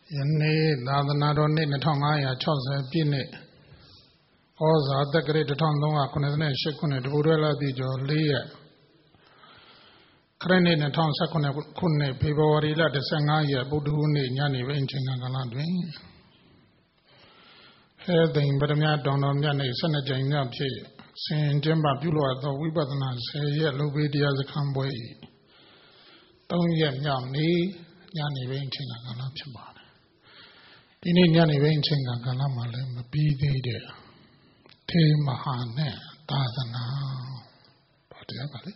ယနေ့သာသနာတော်နှစ်2560ပြည့်နှစ်ဩဇာတက္ကရာ1388ခုနှစ်တပူရဲလပြည့်ကျော်4ရက်ခရစ်နှစ်2019ခုနှစ်ဖေဖော်ဝါရီလ15ရက်ဗုဒ္ဓဟူးနေ့ညနေပိုင်းအချိန်ကာလတွင်ဟဲသိမ်ပရမတောင်တော်မြတ်နေ့12ကြိမ်မြောက်ဖြစ်ဆင်ကျင်းပပြုလုပ်သောဝိပဿနာ10ရက်လုပ်ပေးတရားစခန်းပွဲ၏3ရက်မြောက်နေ့ညနေပိုင်းအချိန်ကာလဖြစ်ပါတယ်ဒီနေ့ညနေပိုင်းအချိန်ကာလမှာလည်းမပြီးသေးတဲ့ထေမဟာနဲ့သာသနာဘာတရားပါလဲ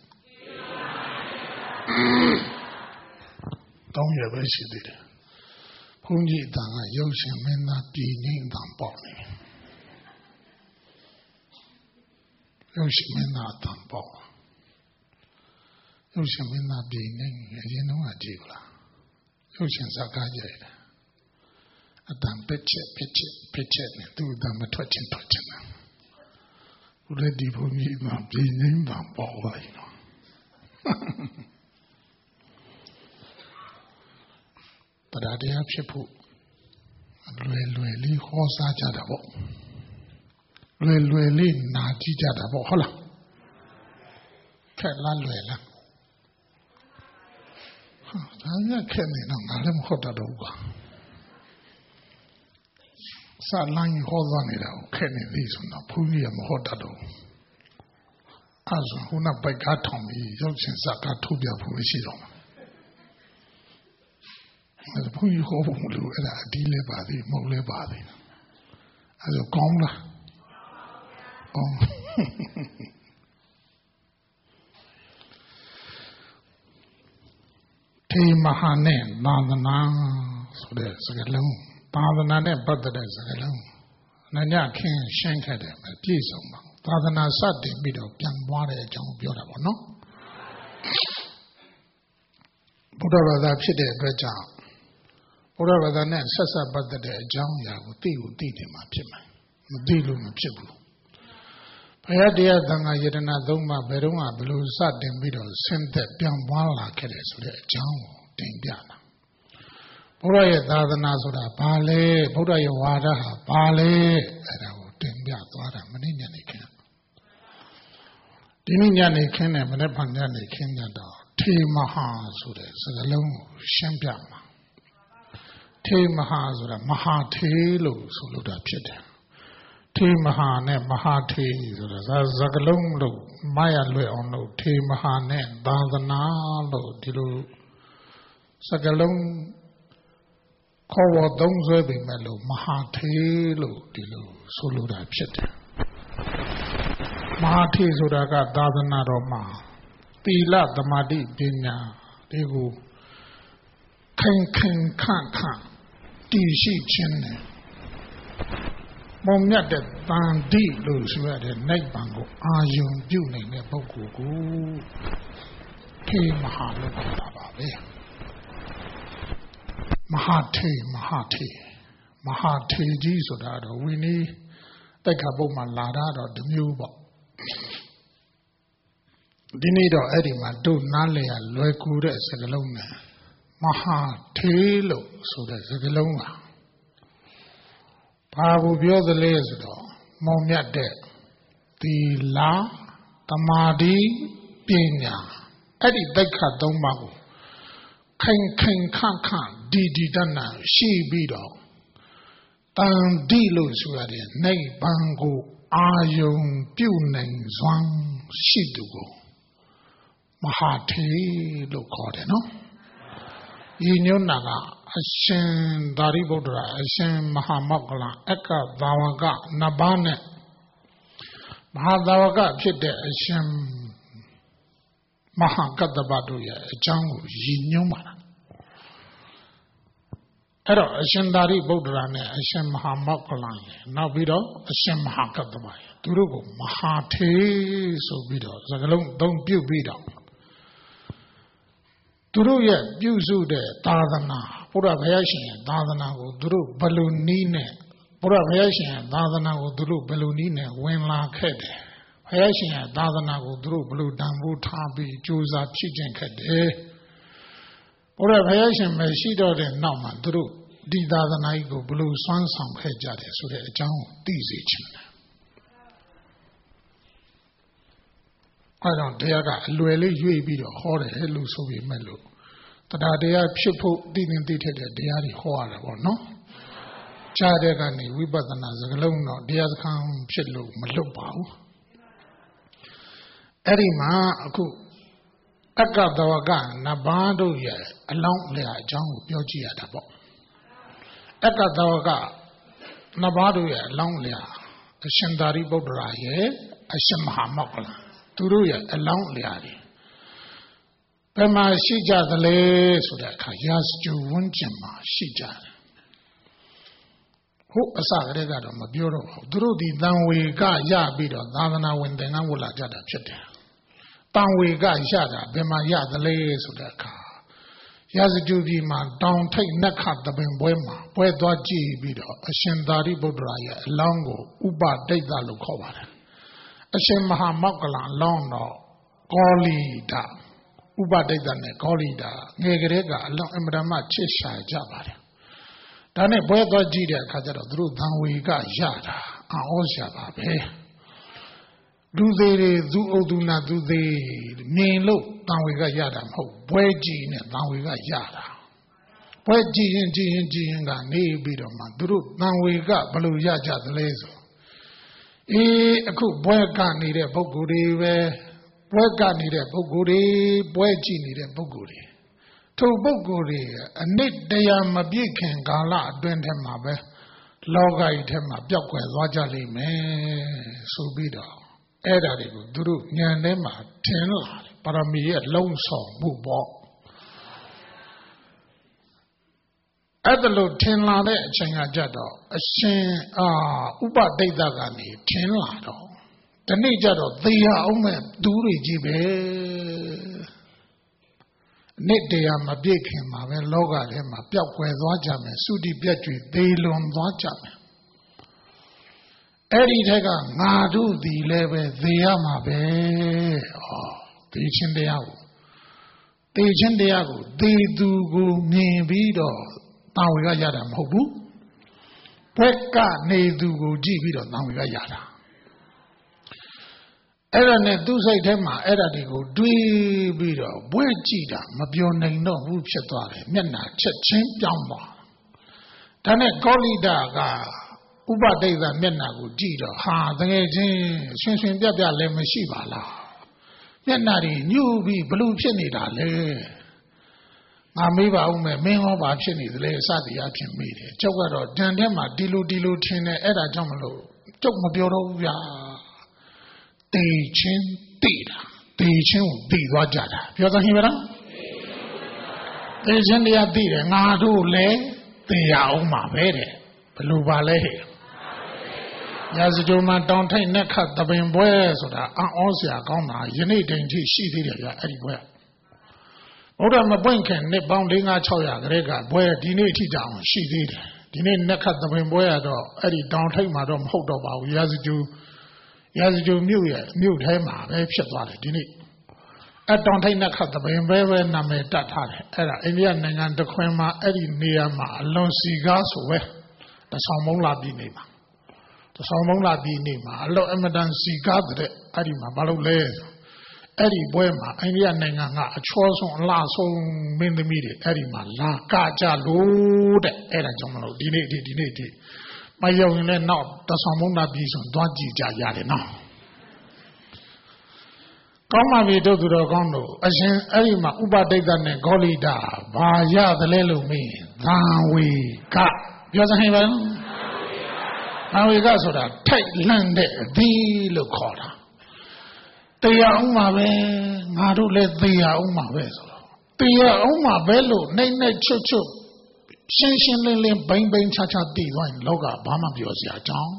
3ရက်ပဲရှိသေးတယ်ဘုန်းကြီးအတန်ကရုပ်ရှင်မင်းသားပြည်ငိမ့်တန်ပေါ့နေရုပ်ရှင်မင်းသားအတန်ပေါ့ရုပ်ရှင်မင်းသားပြည်ငိမ့်အရင်တော့ကြည့်လားရုပ်ရှင်ဇာတ်ကားကြည့်တယ်အတန်ပစ်ချက်နဲ့သူ့အတန်မထွက်ချင်တာဘုရားဒီဘုန်းကြီးကပြည်ငိမ့်တန်ပေါ့ပါလေနော်တရားတရားဖြစ်ဖို့လွယ်လေးဟောစားကြတာပေါ့လွယ်လေးနာကြည့်ကြတာပေါ့ဟုတ်လားခက်လားလွယ်လားဒါကခက်နေတော့ငါလည်းမဟုတ်တော့ဘူးကွာစလိုင်းဟောသွားနေတာကိုခက်နေပြီဆိုတော့ဘုန်းကြီးကမဟုတ်တော့ဘူးအဲဆိုခုနပိုက်ကားထောင်ပြီးရုပ်ရှင်စကားထုတ်ပြဖို့ရှိတော့မှာဘုန်းကြီးဟောဖို့မလို့အဲ့ဒါအဒီလဲပါသေးမဟုတ်လဲပါသေးအဲ့ဒါကောင်းလားကောင်းထေမဟာနဲ့သာသနာဆိုတဲ့စကားလုံးသာသနာနဲ့ပတ်သက်တဲ့စကားလုံးနညခင်ရှင်းခဲ့တယ်ပြည့်စုံပါသာသနာစတင်ပြီးတော့ပြန်ပွားတဲ့အကြောင်းပြောတာပေါ့နော်ဘုရားဘာသာဖြစ်တဲ့အတွက်ကြောင့်ဘုရားဘာသာနဲ့ဆက်ဆက်ပတ်သက်တဲ့အကြောင်းအရာကိုသိနေမှာဖြစ်မှာမသိလို့မဖြစ်ဘူးဘုရားတရားသံဃာယတနာသုံးပါးဘယ်တော့မှဘယ်လိုစတင်ပြီးတော့ဆင်းသက်ပြန်ပွားလာခဲ့တယ်ဆိုတဲ့အကြောင်းကိုတင်ပြတာဘုရားရဲ့သာသနာဆိုတာဘာလဲဘုရားရဲ့ဝါဒဟာဘာလဲအဲ့ဒါကိုတင်ပြသွားတာမနေ့ညနေခင်းဒီနေ့ညနေခင်းနဲ့မနေ့ကညနေခင်းတော့ထေမဟာဆိုတဲ့စကားလုံးကိုရှင်းပြမှာထေမဟာဆိုတာမဟာထေလို့ဆိုလို့တာဖြစ်တယ်ထေမဟာနဲ့မဟာထေဆိုတာစကားလုံးလို့မရလွယ်အောင်လို့ထေမဟာနဲ့သာသနာလို့ဒီလိုစကားလုံးခေါ်ဝေါ်သုံးဆွဲပေမဲ့လို့မဟာထေလို့ဒီလိုဆိုလိုတာဖြစ်တယ်မဟာထေဆိုတာကသာသနာတော်မှာသီလသမာဓိပညာတွေကိုခိုင်ခန့်တည်ရှိခြင်းနဲ့မုံမြတ်တဲ့တန်တိလို့ဆိုရတဲ့နိဗ္ဗာန်ကိုအာယုံပြုနေတဲ့ပုဂ္ဂိုလ်ကိုထေမဟာလို့ခေါ်တာပါပဲမဟာထေကြီးဆိုတာတော့ဝိနည်းတိုက်ခါပုဒ်မှာလာတာတော့တစ်မျိုးပေါ့ဒီနေ့တော့အဲ့ဒီမှာတို့နားလည်ရလွယ်ကူတဲ့စကားလုံးနဲ့မဟာထေလို့ဆိုတဲ့စကားလုံးကဘာကိုပြောသလဲဆိုတော့မုံမြတ်တဲ့သီလသမာဓိပညာအဲ့ဒီတိုက်ခါသုံးပါးကိုခိုင်ခန့်ဒီတဏရှိပြီးတော့တန်တိလို့ဆိုရတဲ့နိဗ္ဗာန်ကိုအာယုံပြုနိုင်စွမ်းရှိသူကိုမဟာထေလို့ခေါ်တယ်နော်ဤညွန်းနာကအရှင်သာရိပုတ္တရာအရှင်မဟာမောက္ခလအက္ခသာဝကနှစ်ပါးနဲ့မဟာသာဝကဖြစ်တဲ့အရှင်မဟာကတ္တဗတို့ရဲ့အကြောင်းကိုရည်ညွှန်းပါတာအဲ့တော့အရှင်သာရိပုတ္တရာနဲ့အရှင်မဟာမောက္ခလနောက်ပြီးတော့အရှင်မဟာကတ္တဗသူတို့ကိုမဟာထေဆိုပြီးတော့စကားလုံးသုံးပြုပြီးတော့သူတို့ရဲ့ပြုစုတဲ့သာသနာဘုရားဘုရားရှင်ရဲ့သာသနာကိုသူတို့ဘယ်လိုနည်းနဲ့ဘုရားဘုရားရှင်ရဲ့သာသနာကိုသူတို့ဘယ်လိုနည်းနဲ့ဝင်လာခဲ့တယ်ဘုရားရှင်ရဲ့သာသနာကိုသူတို့ဘယ်လိုတန်ဖိုးထားပြီးကြိုးစားဖြစ်ကျင့်ခဲ့တယ်ဘုရားဘုရားရှင်မရှိတော့တဲ့နောက်မှာသူတို့ဒီသာသနာကြီးကိုဘလို့စွမ်းဆောင်ခဲ့ကြတယ်ဆိုတဲ့အကြောင်းကိုသိစေချင်တယ်အဲကြောင့်တရားကအလွယ်လေးရွေ့ပြီးတော့ဟောတယ်လို့ဆိုပြီးမဲ့လို့တရားတရားဖြစ်ဖို့သိနေသိထက်တဲ့တရားတွေဟောရတာပေါ့နော်ကြားတဲ့ကနေဝိပဿနာစကားလုံးတော့တရားစခန်းဖြစ်လို့မလွတ်ပါဘူးအဲ့ဒီမှာအခုအက္ကတဝကနဘာတို့ရဲ့အလောင်းလျာအကြောင်းကိုပြောကြည့်ရတာပေါ့အက္ကတဝကနဘာတို့ရဲ့အလောင်းလျာအရှင်သာရိပုတ္တရာရဲ့အရှင်မဟာမောက္ခလသူတို့ရဲ့အလောင်းလျာတွေဘယ်မှာရှိကြသလဲဆိုတဲ့အခါရာဇဂြိုဟ်ဝန်းကျင်မှာရှိကြတယ်ဟုတ်အစကတည်းကတော့မပြောတော့ဘူးသူတို့ဒီတန်ဝေကရပြီးတော့သာသနာဝင်သင်္ကန်းဝတ်လာကြတာဖြစ်တယ်တန်ဝေကရတာဘယ်မှာရသလဲဆိုတဲ့အခါရာဇဂြိုဟ်ပြည်မှာတောင်ထိပ်နက္ခတပင်ပွဲမှာပွဲသွားကြည့်ပြီးတော့အရှင်သာရိပုတ္တရာရဲ့အလောင်းကိုဥပဒိဋ္ဌလို့ခေါ်ပါတယ်အရှင်မဟာမောက္ခလအလောင်းတော့ကောလိဒဥပဒိဋ္ဌနဲ့ကောလိဒငယ်ကလေးကအလောင်းအမရမချစ်ရှာကြပါတယ်ဒါနဲ့ပွဲသွားကြည့်တဲ့အခါကျတော့သူတို့သံဝေကရတာအော်ရှာပါပဲလူသေးတွေသူအုပ်သူနာသူသေးမြင်လို့သံဝေကရတာမဟုတ်ပွဲကြည့်နဲ့သံဝေကရတာပွဲကြည့်ရင်ကနေပြီးတော့မှသူတို့သံဝေကဘယ်လိုရကြသလဲဆိုအခုပွဲကနေတဲ့ပုဂ္ဂိုလ်တွေပဲပွဲကနေတဲ့ပုဂ္ဂိုလ်တွေပွဲကြည့်နေတဲ့ပုဂ္ဂိုလ်တွေထိုပုဂ္ဂိုလ်တွေအနစ်တရားမပြည့်ခင်ကာလအတွင်းထဲမှာပဲလောကကြီးထဲမှာပျောက်ကွယ်သွားကြလိမ့်မယ်ဆိုပြီးတော့အဲ့ဒါတွေကိုသူတို့ဉာဏ်ထဲမှာထင်လာတယ်ပါရမီရဲ့လုံးဆောင်မှုပေါ့အဲ့ဒါလို့ထင်လာတဲ့အချိန်ကကြတော့အရှင်ဥပဒိဋ္ဌကနေထင်လာတော့ဒီနေ့ကြတော့သေရအောင်မဲ့သူတွေကြီးပဲနေ့တရားမပြည့်ခင်မှာပဲလောကထဲမှာပျောက်ကွယ်သွားကြမယ်သုတိပြတ်ကျွေသေလွန်သွားကြမယ်အဲ့ဒီထက်ကငါတို့ဒီလည်းပဲသေရမှာပဲသေခြင်းတရားကိုသေသူကိုမြင်ပြီးတော့တာဝေကရတာမဟုတ်ဘူးဘက်ကနေသူကိုကြည့်ပြီးတော့တာဝေကရတာအဲ့ဒါနဲ့သူ့စိတ်ထဲမှာအဲ့ဒါတွေကိုတွေးပြီးတော့ဘွဲ့ကြည့်တာမပြောနိုင်တော့ဘူးဖြစ်သွားတယ်မျက်နှာချက်ချင်းပြောင်းသွားဒါနဲ့ကောလိဒကဥပဒိဋ္ဌမျက်နှာကိုကြည့်တော့ဟာတကယ်ချင်းဆွင်ပြလည်းမရှိပါလားမျက်နှာတွေညှို့ပြီးဘလို့ဖြစ်နေတာလဲငါမေးပါဦးမယ်မင်းဟောပါဖြစ်နေသလဲစသည်အဖြစ်မေးတယ်ကျောက်ကတော့တန်ထဲမှာဒီလိုထင်တယ်အဲ့ဒါကြောင့်မလို့ကျုပ်မပြောတော့ဘူးဗျာတေချင်းတိတာတေချင်းကိုသိသွားကြတာပြောသဟင်ပါလားတေချင်းတရားသိတယ်ငါတို့လည်းသိရအောင်ပါပဲတဲ့ဘယ်လိုပါလဲရာဇဂြိုဟ်မှာတောင်ထိပ်နက်ခတ်တပင်ပွဲဆိုတာအော်စရာကောင်းတာယနေ့တိုင်ထိရှိသေးတယ်ဗျအဲ့ဒီပွဲဘုရားမပွင့်ခင်နှစ်ပေါင်း4-5-600ကလေးကပွဲဒီနေ့အထိတောင်ရှိသေးတယ်ဒီနေ့နက်ခတ်တပင်ပွဲကတော့အဲ့ဒီတောင်ထိပ်မှာတော့မဟုတ်တော့ပါဘူးရာဇဂြိုဟ်မြို့ရဲ့မြို့ထဲမှာပဲဖြစ်သွားတယ်ဒီနေ့အတောင်ထိပ်နက်ခတ်တပင်ပဲနာမည်တတ်ထားတယ်အဲ့ဒါအိန္ဒိယနိုင်ငံတခွင်မှာအဲ့ဒီနေရာမှာအလွန်စီကားဆိုပဲတဆောင်မုံလာပြည်နေမှာအလွန်အမတန်စီကားတဲ့အဲ့ဒီမှာဘာလို့လဲအဲ့ဒီပွဲမှာအိန္ဒိယနိုင်ငံကအချောဆုံးအလားဆုံးမင်းသမီးတွေအဲ့ဒီမှာလာကကြလို့တဲ့အဲ့ဒါကြောင့်မလို့ဒီနေ့မယုံရင်လည်းနောက်တဆောင်မုံလာပြည်ဆိုသွားကြည့်ကြရတယ်နော်ကောင်းပါပြီတို့သူတော်ကောင်းတို့အရှင်အဲ့ဒီမှာဥပဒိဋ္ဌနဲ့ဂေါလိဒဘာရသလဲလို့မေးသံဝေကပြောစဟင်ပါသံဝေကဆိုတာထိုက်လန့်တဲ့အသီးလို့ခေါ်တာတရားအောင်ပါပဲငါတို့လည်းတရားအောင်ပါပဲဆိုတော့တရားအောင်ပါပဲလို့နှိမ့်ချွတ်ရှင်းလင်းဘိမ့်ချာသိသွားရင်လောကဘာမှပြောစရာအကြောင်း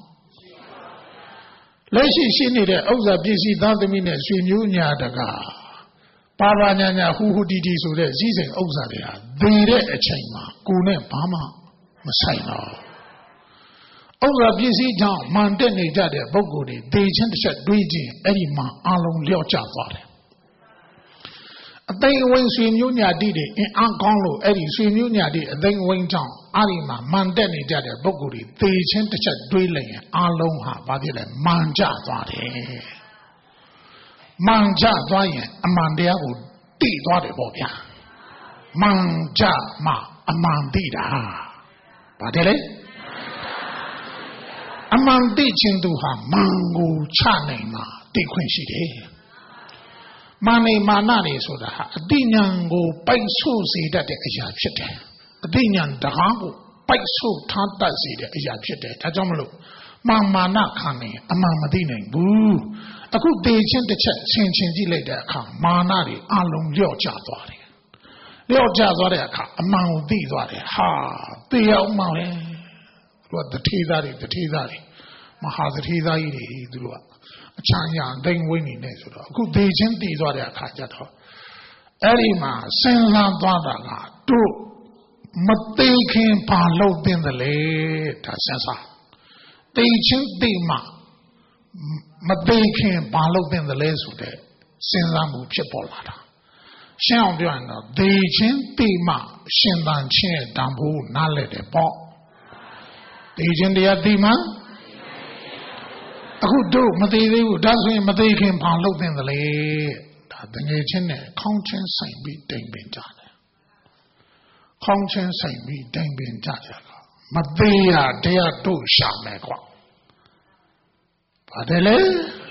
လက်ရှိနေတဲ့ဥစ္စာပစ္စည်းသားသမီးနဲ့ဆွေမျိုးညာတကပါညာဟူတီတီဆိုတဲ့စည်းစိမ်ဥစ္စာတွေဟာသေတဲ့အချိန်မှာကိုယ်နဲ့ဘာမှမဆိုင်တော့ဥစ္စာပစ္စည်းကြောင့်မှန်တက်နေကြတဲ့ပုဂ္ဂိုလ်တွေသေခြင်းတစ်ချက်တွေးခြင်းအဲ့ဒီမှာအလုံးလျော့ကျသွားတယ်အသိအဝိဆွေမျိုးညာတိတွေအင်အားကောင်းလို့အဲ့ဒီဆွေမျိုးညာတိအသိအဝိကြောင့်အဲ့ဒီမှာမှန်တက်နေကြတဲ့ပုဂ္ဂိုလ်တွေသေချင်းတစ်ချက်တွေးလိုက်ရင်အားလုံးဟာဘာဖြစ်လဲမှန်ကြသွားတယ်မှန်ကြသွားရင်အမှန်တရားကိုသိသွားတယ်ပေါ့ဗျာမှန်ကြမှအမှန်သိတာပါတယ်လေအမှန်သိခြင်းသူဟာမှန်ကိုချနိုင်မှသိခွင့်ရှိတယ်မာနေမာနနေဆိုတာဟာအတိညာဏ်ကိုပိုက်ဆို့စေတတ်တဲ့အရာဖြစ်တယ်အတိညာဏ်တကားကိုပိုက်ဆို့ထားတတ်စေတဲ့အရာဖြစ်တယ်ဒါကြောင့်မလို့မာနခံနေအမှန်မသိနိုင်ဘူးအခုသေချင်းတစ်ချက်ဆင်ခြင်ကြည့်လိုက်တဲ့အခါမာနတွေအလုံးလျော့ကျသွားတယ်လျော့ကျသွားတဲ့အခါအမှန်ကိုသိသွားတယ်ဟာသိအောင်မှပဲသူကတထေသားတွေမဟာတထေသားကြီးတွေသူတို့ကအချမ်းရဒိန်ဝိနေနဲ့ဆိုတော့အခုသေချင်းတည်သွားတဲ့အခါကျတော့အဲ့ဒီမှာစဉ်းစားသွားတာကတို့မသိခင်ဘာလုပ်သင့်တယ်လဲဒါစဉ်းစားသေချင်းတည်မှမသိခင်ဘာလုပ်သင့်တယ်လဲဆိုတဲ့စဉ်းစားမှုဖြစ်ပေါ်လာတာရှင်းအောင်ပြောရင်တော့သေချင်းတည်မှရှင်သန်ခြင်းတန်ဖိုးနားလည်တယ်ပေါ့သေချင်းတရားတည်မှအခုတို့မသေးသေးဘူးဒါဆိုရင်မသေးခင်ဘာလုပ်သင့်သလဲဒါတငယ်ချင်းနဲ့ခေါင်းချင်းဆိုင်ပြီးတိမ်ပင်ကြတယ်ခေါင်းချင်းဆိုင်ပြီးတိမ်ပင်ကြတယ်မသေးရတရားတို့ရှာမယ်ကွာပါတယ်လေ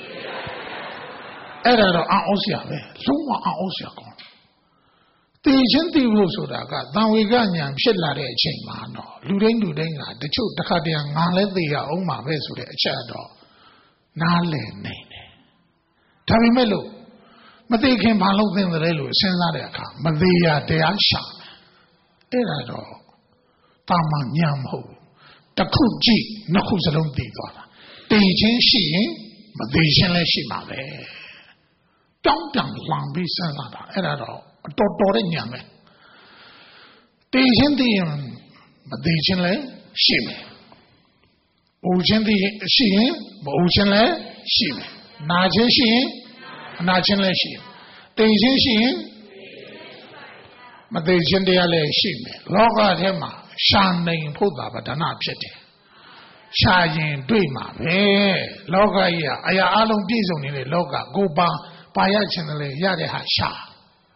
အဲ့ဒါတော့အောက်စရာပဲလုံးဝအောက်စရာကောင်းတေချင်းတည်ဖို့ဆိုတာကသံဝေကညာဖြစ်လာတဲ့အချိန်မှာတော့လူတိုင်းကတချို့တစ်ခါတည်းငါလည်းသိရအောင်မှာပဲဆိုတဲ့အချက်တော့နားလည်နိုင်တယ်ဒါပေမဲ့လို့မသိခင်ဘာလုပ်သင့်တယ်လို့စဉ်းစားတဲ့အခါမသေးရတရားရှာအဲ့ဒါတော့တာမန်ညာမဟုတ်တစ်ခုကြည့်နှစ်ခုစလုံးသိသွားတာသိချင်းရှိရင်မသိချင်းလည်းရှိမှာပဲတောင်းတလှန်ပြီးစဉ်းစားတာအဲ့ဒါတော့တော်တဲ့ညာပဲသိချင်းသိရင်မသိချင်းလည်းရှိမယ်။အိုချင်းသိရှိရင်မအိုချင်းလည်းရှိမယ်။နာချင်းရှိရင်အနာချင်းလည်းရှိမယ်။သိချင်းရှိရင်မသိချင်းတရားလည်းရှိမယ်။လောကထဲမှာရှာနိုင်ဖို့သာဗဒနာဖြစ်တယ်။ရှာရင်တွေ့မှာပဲ။လောကကြီးကအရာအလုံးပြည့်စုံနေတဲ့လောကကိုပါရခြင်းလည်းရတဲ့ဟာရှာ။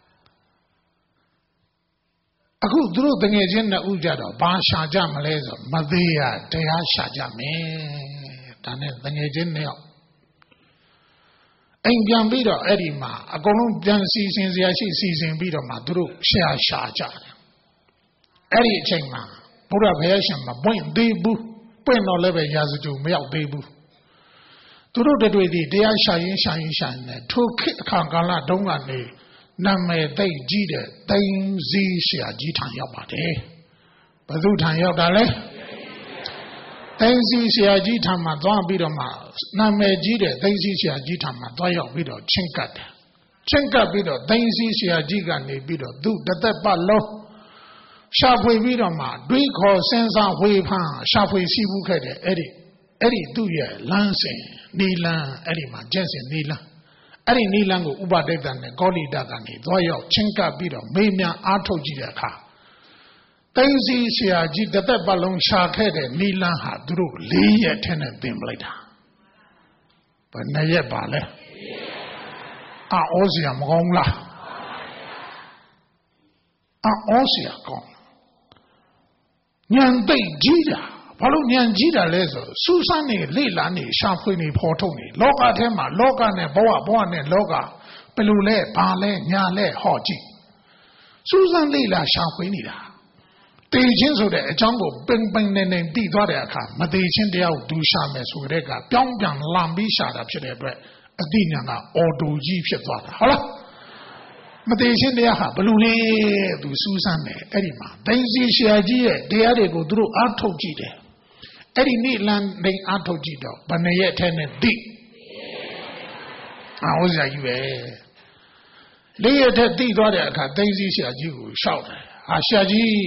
အခုသူတို့တငယ်ချင်းနှစ်ဦးကြတော့ဘာရှာကြမလဲဆိုမသေးရတရားရှာကြမယ်ဒါနဲ့တငယ်ချင်းနှစ်ယောက်အိမ်ပြန်ပြီးတော့အဲ့ဒီမှာအကုန်လုံးပြန်စီစဉ်စရာရှိစီစဉ်ပြီးတော့မှသူတို့ရှာကြတယ်အဲ့ဒီအချိန်မှာဘုရားဘုရားရှင်မပွင့်သေးဘူးပွင့်တော့လည်းပဲရာဇဂိုမရောက်သေးဘူးသူတို့တွေ့သည်တရားရှာရင်နဲ့ထိုခေတ်အခါကာလတုန်းကနေနာမည်သိကြီးတဲ့သိန်းစည်းဆရာကြီးထံရောက်ပါတယ်ဘယ်သူထံရောက်တာလဲသိန်းစည်းဆရာကြီးထံမှာသွားပြီးတော့မှနာမည်ကြီးတဲ့သိန်းစည်းဆရာကြီးထံမှာသွားရောက်ပြီးတော့ချင်းကပ်တယ်ချင်းကပ်ပြီးတော့သိန်းစည်းဆရာကြီးကနေပြီးတော့သူတသက်ပတ်လုံးရှာဖွေပြီးတော့မှတွေးခေါ်စဉ်းစားဝေဖန်ရှာဖွေစီးပူးခဲ့တဲ့အဲ့ဒီသူ့ရဲ့လမ်းစဉ်နီလန်းအဲ့ဒီမှာကျင့်စဉ်နီလန်းအဲ့ဒီနီလန်းကိုဥပဒိတ္တနဲ့ကောလိတကနေသွားရောက်ချင်းကပ်ပြီးတော့မေးမြန်းအားထုတ်ကြည့်တဲ့အခါသိန်းစီဆရာကြီးတသက်ပတ်လုံးရှာခဲ့တဲ့နီလန်းဟာသူတို့4ရက်ထဲနဲ့သင်ပလိုက်တာဘယ်နှရက်ပါလဲအော်စရာမကောင်းလားအော်စရာကောင်းဉာဏ်သိကြီးတာဘာလို့ဉာဏ်ကြီးတာလဲဆိုစူးစမ်းနေလေ့လာနေရှာဖွေနေဖော်ထုတ်နေလောကထဲမှာလောကနဲ့ဘဝနဲ့လောကဘယ်လိုလဲဘာလဲညာလဲဟောကြည့်စူးစမ်းလေ့လာရှာဖွေနေတာတေချင်းဆိုတဲ့အကြောင်းကိုပင်နေသိသွားတဲ့အခါမတေချင်းတရားကိုဒူရှာမယ်ဆိုတဲ့ကပြောင်းပြန်လမ်းပြီးရှာတာဖြစ်တဲ့အတွက်အတိညာကအော်တိုကြီးဖြစ်သွားတာဟုတ်လားမတေချင်းတရားဟာဘလို့လဲသူစူးစမ်းတယ်အဲ့ဒီမှာဒိန်စီဆရာကြီးရဲ့တရားတွေကိုသူတို့အားထုတ်ကြည့်တယ်အဲ့ဒီနေ့လမ်းဒိန်အားထုတ်ကြည့်တော့ဘယ်နှရက်ထဲနဲ့သိဟုတ်စရာကြီးပဲလေးရက်ထဲသိသွားတဲ့အခါဒိန်စီဆရာကြီးကိုရှောက်တယ်ဟာဆရာ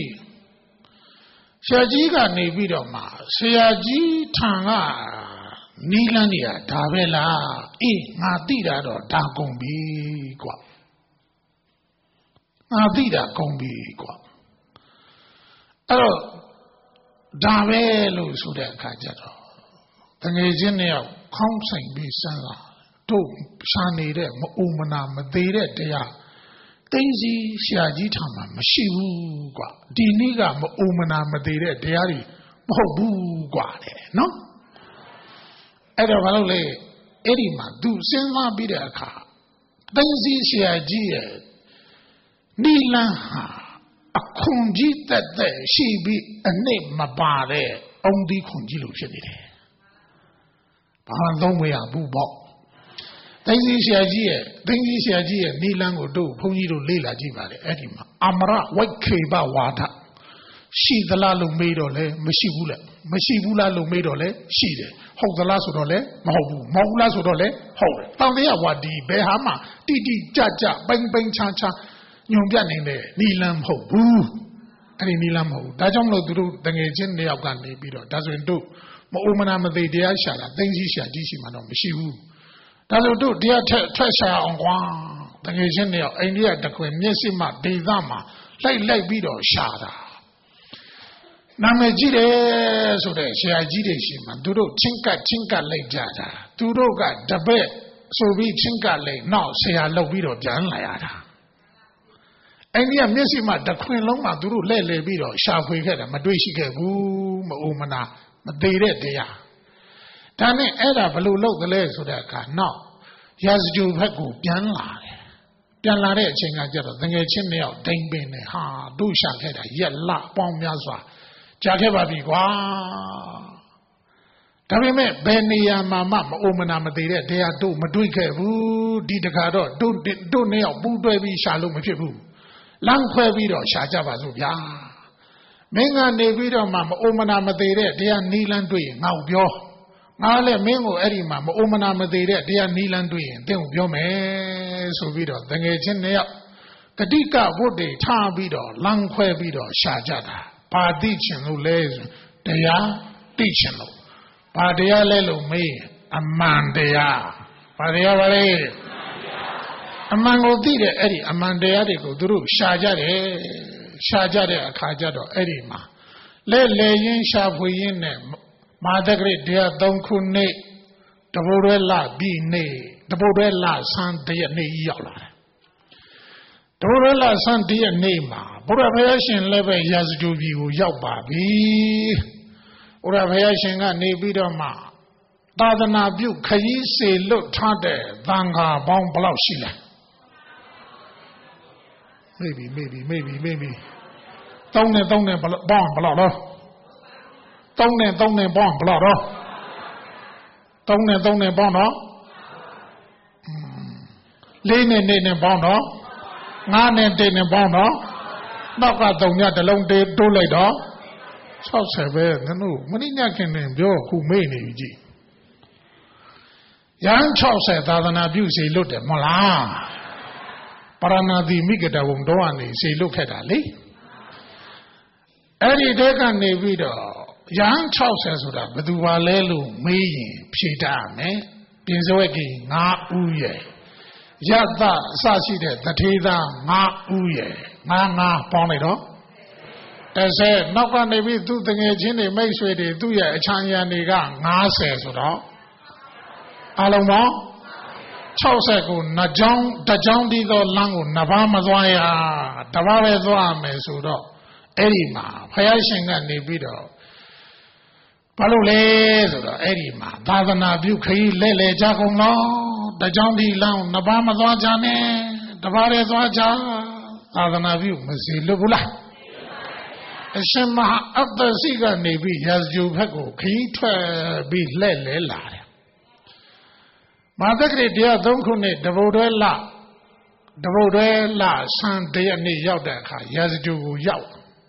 ကြီးကနေပြီးတော့မှဆရာကြီးထံကနီးလန်းနေတာဒါပဲလားအေးငါသိတာတော့ဒါကုန်ပြီကွာသိတာကုန်ပြီကွာအဲ့တော့ဒါပဲလို့ဆိုတဲ့အခါကျတော့တငယ်ချင်းတွေခေါင်းဆိုင်ပြီးစမ်းလာတို့ရှာနေတဲ့မအိုမနာမသေးတဲ့တရားသိစီဆရာကြီးထံမှာမရှိဘူးကွာဒီနေ့ကမအိုမနာမသေးတဲ့တရားတွေမဟုတ်ဘူးကွာတဲ့နော်အဲ့တော့ဘာလို့လဲအဲ့ဒီမှာသူစဉ်းစားပြီးတဲ့အခါသိစီဆရာကြီးရဲ့နိလန်းဟာအခုန်ကြီးတက်တဲ့ရှိပြီးအနှစ်မပါတဲ့အုံဒီခွန်ကြီးလို့ဖြစ်နေတယ်ဘာသုံးမရဘူးပေါ့သိစီဆရာကြီးရဲ့နိလန်းကိုတို့ဘုန်းကြီးတို့လေ့လာကြည့်ပါလေအဲ့ဒီမှာအမရဝိခေဘဝါဒရှိသလားလို့မေးတော့လဲမရှိဘူးလေမရှိဘူးလားလို့မေးတော့လဲရှိတယ်ဟုတ်သလားဆိုတော့လဲမဟုတ်ဘူးမဟုတ်လားဆိုတော့လဲဟုတ်တယ်တန်တရားဝါဒီဘယ်ဟာမှတိတိကျကျပိန်ပိန်ချာချာညွန်ပြနေတဲ့နီလန်းမဟုတ်ဘူးအဲ့ဒီနီလန်းမဟုတ်ဘူးဒါကြောင့်မလို့သူတို့တငယ်ချင်းနှစ်ယောက်ကနေပြီးတော့ဒါဆိုရင်တို့မအိုမနာမသေးတရားရှာတာသိသိရှာကြီးရှိမှတော့မရှိဘူးဒါဆိုတို့တရားထွက်ရှာအောင်ကွာတငယ်ချင်းနှစ်ယောက်အိန္ဒိယတခွင်မျက်စိမှဒေသမှာလိုက်ပြီးတော့ရှာတာနာမည်ကြီးတယ်ဆိုတဲ့ဆရာကြီးတွေရှိမှသူတို့ချင်းကပ်လိုက်ကြတာသူတို့ကတပည့်ဆိုပြီးချင်းကပ်လိုက်နောက်ဆရာလောက်ပြီးတော့ပြန်လာရတာအိန္ဒိယမျက်စိမှတခွင်လုံးမှာသူတို့လဲပြီးတော့ရှာဖွေခဲ့တာမတွေ့ရှိခဲ့ဘူးမအိုမနာမသေးတဲ့တရားဒါနဲ့အဲ့ဒါဘယ်လိုလုပ်သလဲဆိုတဲ့အခါနောက်ရာဇဂျူဘက်ကိုပြန်လာတဲ့အချိန်ကကျတော့တငယ်ချင်းနှစ်ယောက်ဒိန်ပင်နဲ့ဟာတို့ရှာခဲ့တာရက်လပေါင်းများစွာကြာခဲ့ပါပြီကွာဒါပေမဲ့ဘယ်နေရာမှာမှမအိုမနာမသေးတဲ့တရားတို့မတွေ့ခဲ့ဘူးဒီတခါတော့တို့နှစ်ယောက်ပူးတွဲပြီးရှာလို့မဖြစ်ဘူးလမ်းခွဲပြီးတော့ရှာကြပါစို့ဗျာမင်းကနေပြီးတော့မှမအိုမနာမသေးတဲ့တရားနီးလန်းတွေ့ရင်ငါ့ကိုပြောငါလည်းမင်းကိုအဲ့ဒီမှာမအိုမနာမသေးတဲ့တရားနီးလန်းတွေ့ရင်တင်းကိုပြောမယ်ဆိုပြီးတော့တငယ်ချင်းနှစ်ယောက်တတိကဝတ်တွေထားပြီးတော့လမ်းခွဲပြီးတော့ရှာကြတာဘာသိချင်လို့လဲတရားသိချင်လို့ဘာတရားလဲလို့မေးအမှန်တရားဘာတရားပါလဲအမှန်ကိုသိတဲ့အဲ့ဒီအမှန်တရားတွေကိုသူတို့ရှာကြတဲ့အခါကျတော့အဲ့ဒီမှာလဲရင်းရှာဖွေရင်းနဲ့မာသကရတရား3ခုနှစ်တဘိုးရဲလပြီးနေ့တဘိုးရဲလဆန်းတရက်နေ့ရောက်လာတယ်တဘိုးရဲလဆန်းတရက်နေ့မှာဘုရားဘုရားရှင်လည်းပဲရာဇဂျူပြည်ကိုရောက်ပါပြီဘုရားဘုရားရှင်ကနေပြီးတော့မှသာသနာပြုခရီးစေလွတ်ထားတဲ့သံဃာပေါင်းဘယ်လောက်ရှိလဲမေးပြီ3နဲ့ပေါင်းဘယ်လောက်တော့3နဲ့ပေါင်းဘယ်လောက်တော့3နဲ့ပေါင်းတော့4နဲ့ပေါင်းတော့5နဲ့ပေါင်းတော့နောက်က3ညတစ်လုံးတိုးလိုက်တော့60ပဲငါတို့မင်းညခင်နေပြောခုမေ့နေပြီကြည်ရန်60သာသနာပြုစေလွတ်တယ်မဟုတ်လားပရဏာတိမိဂတဝံတော့ကနေစေလွတ်ခဲ့တာလေအဲ့ဒီတဲကနေပြီးတော့ရန်60ဆိုတာဘယ်သူပါလဲလို့မေးရင်ဖြေတတ်မယ်ပြင်စဝက်ကြီး9ဦးရဲ့ယသအစရှိတဲ့တထေသား9ဦးရဲ့9ပေါင်းလိုက်တော့30နောက်ကနေပြီးသူတငယ်ချင်းတွေမိတ်ဆွေတွေသူ့ရဲ့အချမ်းရံတွေက90ဆိုတော့အလုံးပေါင်း60ကိုနှစ်ကြောင်းတစ်ကြောင်းဒီသောလမ်းကိုနှစ်ပါးမသွားရတစ်ပါးပဲသွားမယ်ဆိုတော့အဲ့ဒီမှာဘုရားရှင်ကနေပြီးတော့ဘာလို့လဲဆိုတော့အဲ့ဒီမှာသာသနာပြုခရီးလဲကြကုန်တော့တစ်ကြောင်းဒီလမ်းနှစ်ပါးမသွားကြနဲ့တစ်ပါးပဲသွားကြသာသနာပြုမစီလို့ဘူးလားအရှင်မဟာအတ္တစီကနေပြီးရာဇဂျူဘက်ကိုခရီးထွက်ပြီးလဲလာတယ်မာသကရတရား3ခုနှစ်တဘုဒ္ဓလဆန်းတရက်နေ့ရောက်တဲ့အခါရာဇဂျူကိုရောက်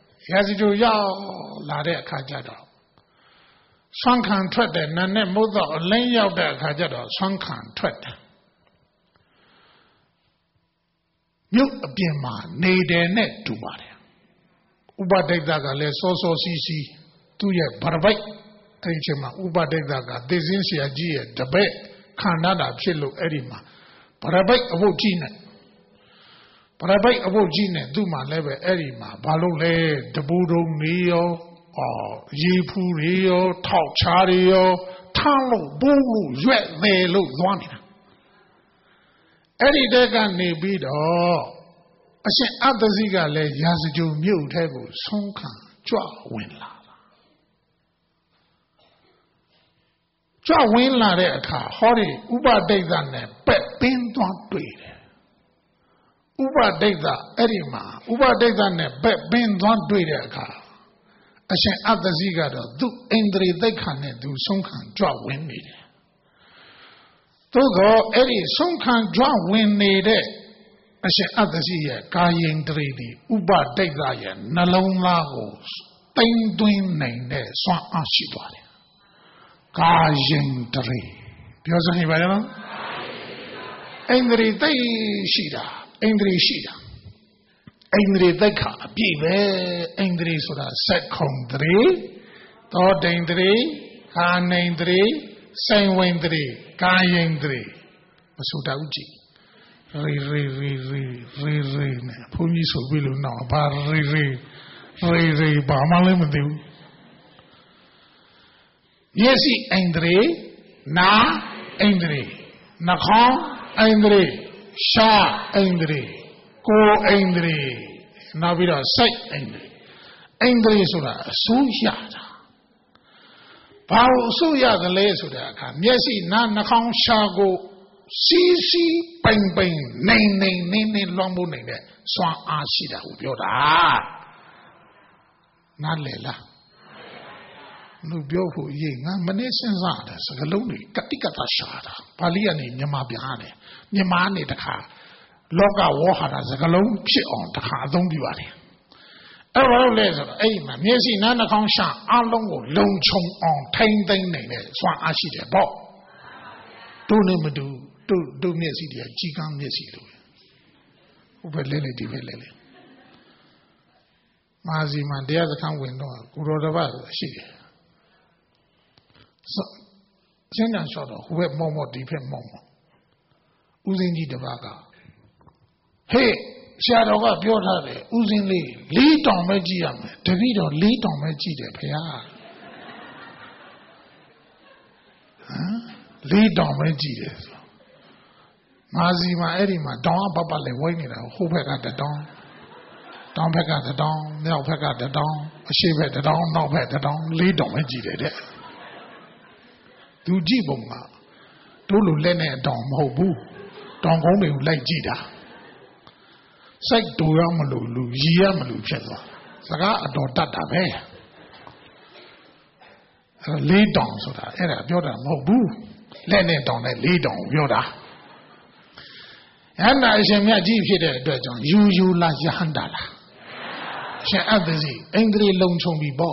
လာတဲ့အခါကျတော့ဆွမ်းခံထွက်တယ်နာနဲ့မုတ်တော့အလင်းရောက်တဲ့အခါကျတော့ဆွမ်းခံထွက်တယ်မြုပ်အပြင်မှာနေတယ်နဲ့တူပါတယ်ဥပဒိတ်ကလည်းစောစီးသူ့ရဲ့ဗရပိုက်အဲ့ဒီချိန်မှာဥပဒိတ်ကသေစင်းဆရာကြီးရဲ့တပည့်ခန္ဓာတာဖြစ်လို့အဲ့ဒီမှာဗရပိုက်အဝတ်ကြီးနဲ့ပရပိတ်အဖို့ကြီးနဲ့သူ့မှာလည်းပဲအဲ့ဒီမှာဘာလို့လဲတပူတုံနေရောရေဖူးတွေရောထောက်ချားတွေရောထမ်းလို့ပိုးလို့ရွက်တယ်လို့သွားနေတာအဲ့ဒီတက်ကနေပြီးတော့အရှင်အတ္တစီကလည်းရာဇဂိုမြို့ထဲကိုဆုံးခံကြွဝင်လာကြွဝင်လာတဲ့အခါဟောဒီဥပဒိတ်နဲ့ပက်ပင်းသွားတွေ့တယ်ဥပဒိတ်အဲ့ဒီမှာဥပဒိတ်နဲ့ပက်ပင်းသွားတွေ့တဲ့အခါအရှင်အတ္တစီကတော့သူ့ဣန္ဒြေသိက္ခာနဲ့သူဆုံးခံကြွဝင်နေတယ်သို့တော့အဲ့ဒီဆုံးခံကြွဝင်နေတဲ့အရှင်အတ္တစီရဲ့ကာယိန္ဒြေဒီဥပဒိတ်ရဲ့နှလုံးသားကိုတိမ်သွင်းနိုင်တဲ့စွမ်းအားရှိသွားတယ်ကာယိန္ဒြေပြောစမ်းပါလားဣန္ဒြေသိရှိတာဣန္ဒြေရှိတာဣန္ဒြေသိက္ခာအပြည့်ပဲဣန္ဒြေဆိုတာစက်ခုံဒြေသောတိန္ဒြေကာနိန္ဒြေစိန်ဝိန္ဒြေကာယိန္ဒြေမဆိုတတ်ကြည့်ရေနဲ့ဘုန်းကြီးဆိုပြီးလို့တော့ဘာရေဘာမှလည်းမသိဘူးမျက်စိဣန္ဒြေနာဣန္ဒြေနှာခေါင်းဣန္ဒြေရှားဣန္ဒြေကိုယ်ဣန္ဒြေနောက်ပြီးတော့စိတ်ဣန္ဒြေဣန္ဒြေဆိုတာအစိုးရတာဘာလို့အစိုးရတယ်လဲဆိုတဲ့အခါမျက်စိနားနှာခေါင်းရှားကိုစီစီပိန်ပိန်နေလွှမ်းမိုးနေတဲ့စွမ်းအားရှိတာကိုပြောတာနားလည်လားလူပြောဖို့ရေးငါမနေ့စဉ်းစားတယ်စကလုံးတွေကတိကတာရှာတာပါဠိကနေမြန်မာပြန်ရတယ်မြန်မာနေတခါလောကဝေါဟာရစကလုံးဖြစ်အောင်တခါအသုံးပြုရတယ်အဲ့ဘာလို့လဲဆိုတော့အဲ့မှာမျက်စိနားနှာခေါင်းရှာအလုံးကိုလုံခြုံအောင်ထိမ့်သိမ့်နေတဲ့စွမ်းအားရှိတယ်ပေါ့တို့နဲ့မတူတို့မျက်စိတွေကကြီးကန်းမျက်စိလိုပဲဟိုဘက်လဲလေဒီဘက်လဲလေမာစီမန်တရားစခန်းဝင်တော့ကိုရောတပတ်ရှိတယ်ရှင်းကြလျှောက်တော့ဟိုဘက်မော့ဒီဘက်မော့ဦးစင်းကြီးတပတ်ကဟေးဆရာတော်ကပြောထားတယ်ဦးစင်းလေး၄တောင်ပဲကြည့်ရမယ်တပည့်တော်၄တောင်ပဲကြည့်တယ်ဖေဟာ၄တောင်ပဲကြည့်တယ်မာစီမှာအဲ့ဒီမှာတောင်အပပလည်းဝိုင်းနေတာဟိုဘက်ကတတောင်တောင်ဘက်ကတတောင်မြောက်ဘက်ကတတောင်အရှေ့ဘက်တတောင်နောက်ဘက်တတောင်၄တောင်ပဲကြည့်တယ်တဲ့သူကြည့်ပုံကတို့လိုလက်နဲ့အတောင်မဟုတ်ဘူးတောင်ကုန်းတွေကိုလိုက်ကြည့်တာစိတ်တူရမလို့လူရည်ရမလို့ဖြစ်သွားစကားအတော်တတ်တာပဲ၄တောင်ဆိုတာအဲ့ဒါပြောတာမဟုတ်ဘူးလက်နဲ့တောင်နဲ့၄တောင်ပြောတာယန္တာအရှင်မြတ်ကြီးဖြစ်တဲ့အတွက်ကြောင့်ယူလာယဟန္တာလားရှင်အတ္တစီဣန္ဒြေလုံခြုံပြီပေါ့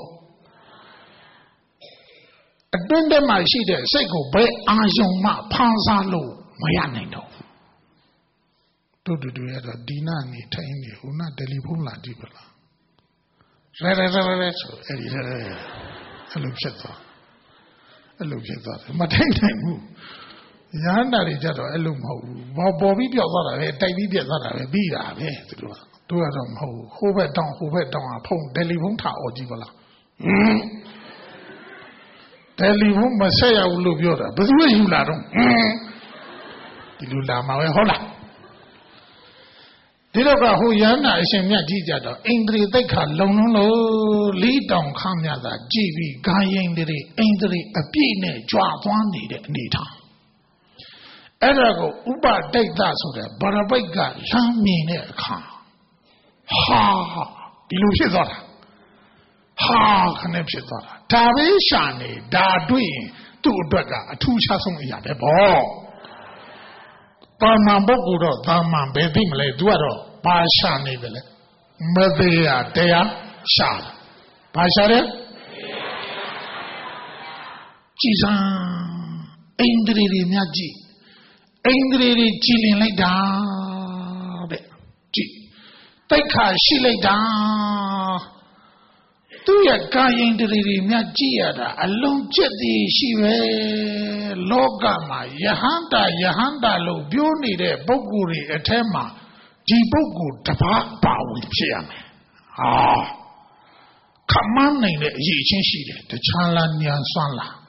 အတွင်းထဲမှာရှိတဲ့စိတ်ကိုဘယ်အာယုံမှဖန်ဆားလို့မရနိုင်တော့တို့တူရတော့ဒီနာနေထိုင်နေဟိုနာတယ်လီဖုန်းလာကြည့်ပါလားရဲဆိုအဲ့ဒီအဲ့လိုဖြစ်သွားတယ်မထိုင်နိုင်ဘူးယဟန္တာတွေကြတော့အဲ့လိုမဟုတ်ဘူးပေါ်ပြီးပြောက်သွားတာပဲတိုက်ပြီးပြက်သွားတာပဲပြီးတာပဲသူတို့ကတော့မဟုတ်ဘူးဟိုဘက်တောင်ကဖုန်းတယ်လီဖုန်းထားអော်ကြည့်ပါလားတယ်လီဖုန်းမဆက်ရဘူးလို့ပြောတာဘယ်သူကယူလာတော့ဒီလိုလာမှာပဲဟုတ်လားဒီတော့ကဟိုယန္တာအရှင်မြတ်ကြီးကြတော့ဣန္ဒြေသိက္ခာလုံလို့လေးတောင်ခမ်းမြတာကြည်ပြီးဂါယိန္ဒြေဣန္ဒြေအပြည့်နဲ့ကြွားသွားနေတဲ့အနေထားအဲ့ဒါကိုဥပဒိတ်ဆိုတဲ့ဗရပိတ်ကလမ်းမြင်တဲ့အခါဟာဒီလိုဖြစ်သွားတာဟာခနဲ့ဖြစ်သွားတာဒါပဲရှာနေဒါတွေ့ရင်သူ့အတွက်ကအထူးခြားဆုံးအရာပဲပေါ့တာမန်ပုဂ္ဂိုလ်တော့တာမန်ပဲသိမလဲသူကတော့ဘာရှာနေတယ်လဲမသေးတရားရှာဘာရှာလဲကြည်စံဣန္ဒြေတွေမြတ်ကြည့်ဣန္ဒြေတွေကြည်လင်လိုက်တာတဲ့ကြည်တိတ်ခါရှိလိုက်တာသူ့ရဲ့ကာယိန္ဒြေတွေမြတ်ကြည့်ရတာအလုံးကျက်သေးရှိပဲလောကမှာယဟန္တာလို့ပြောနေတဲ့ပုဂ္ဂိုလ်တွေအထက်မှာဒီပုဂ္ဂိုလ်တစ်ပါးပါဝင်ဖြစ်ရမယ်ခမန်းနိုင်တဲ့အရေးချင်းရှိတယ်တခြားလားဉာဏ်စွမ်းလား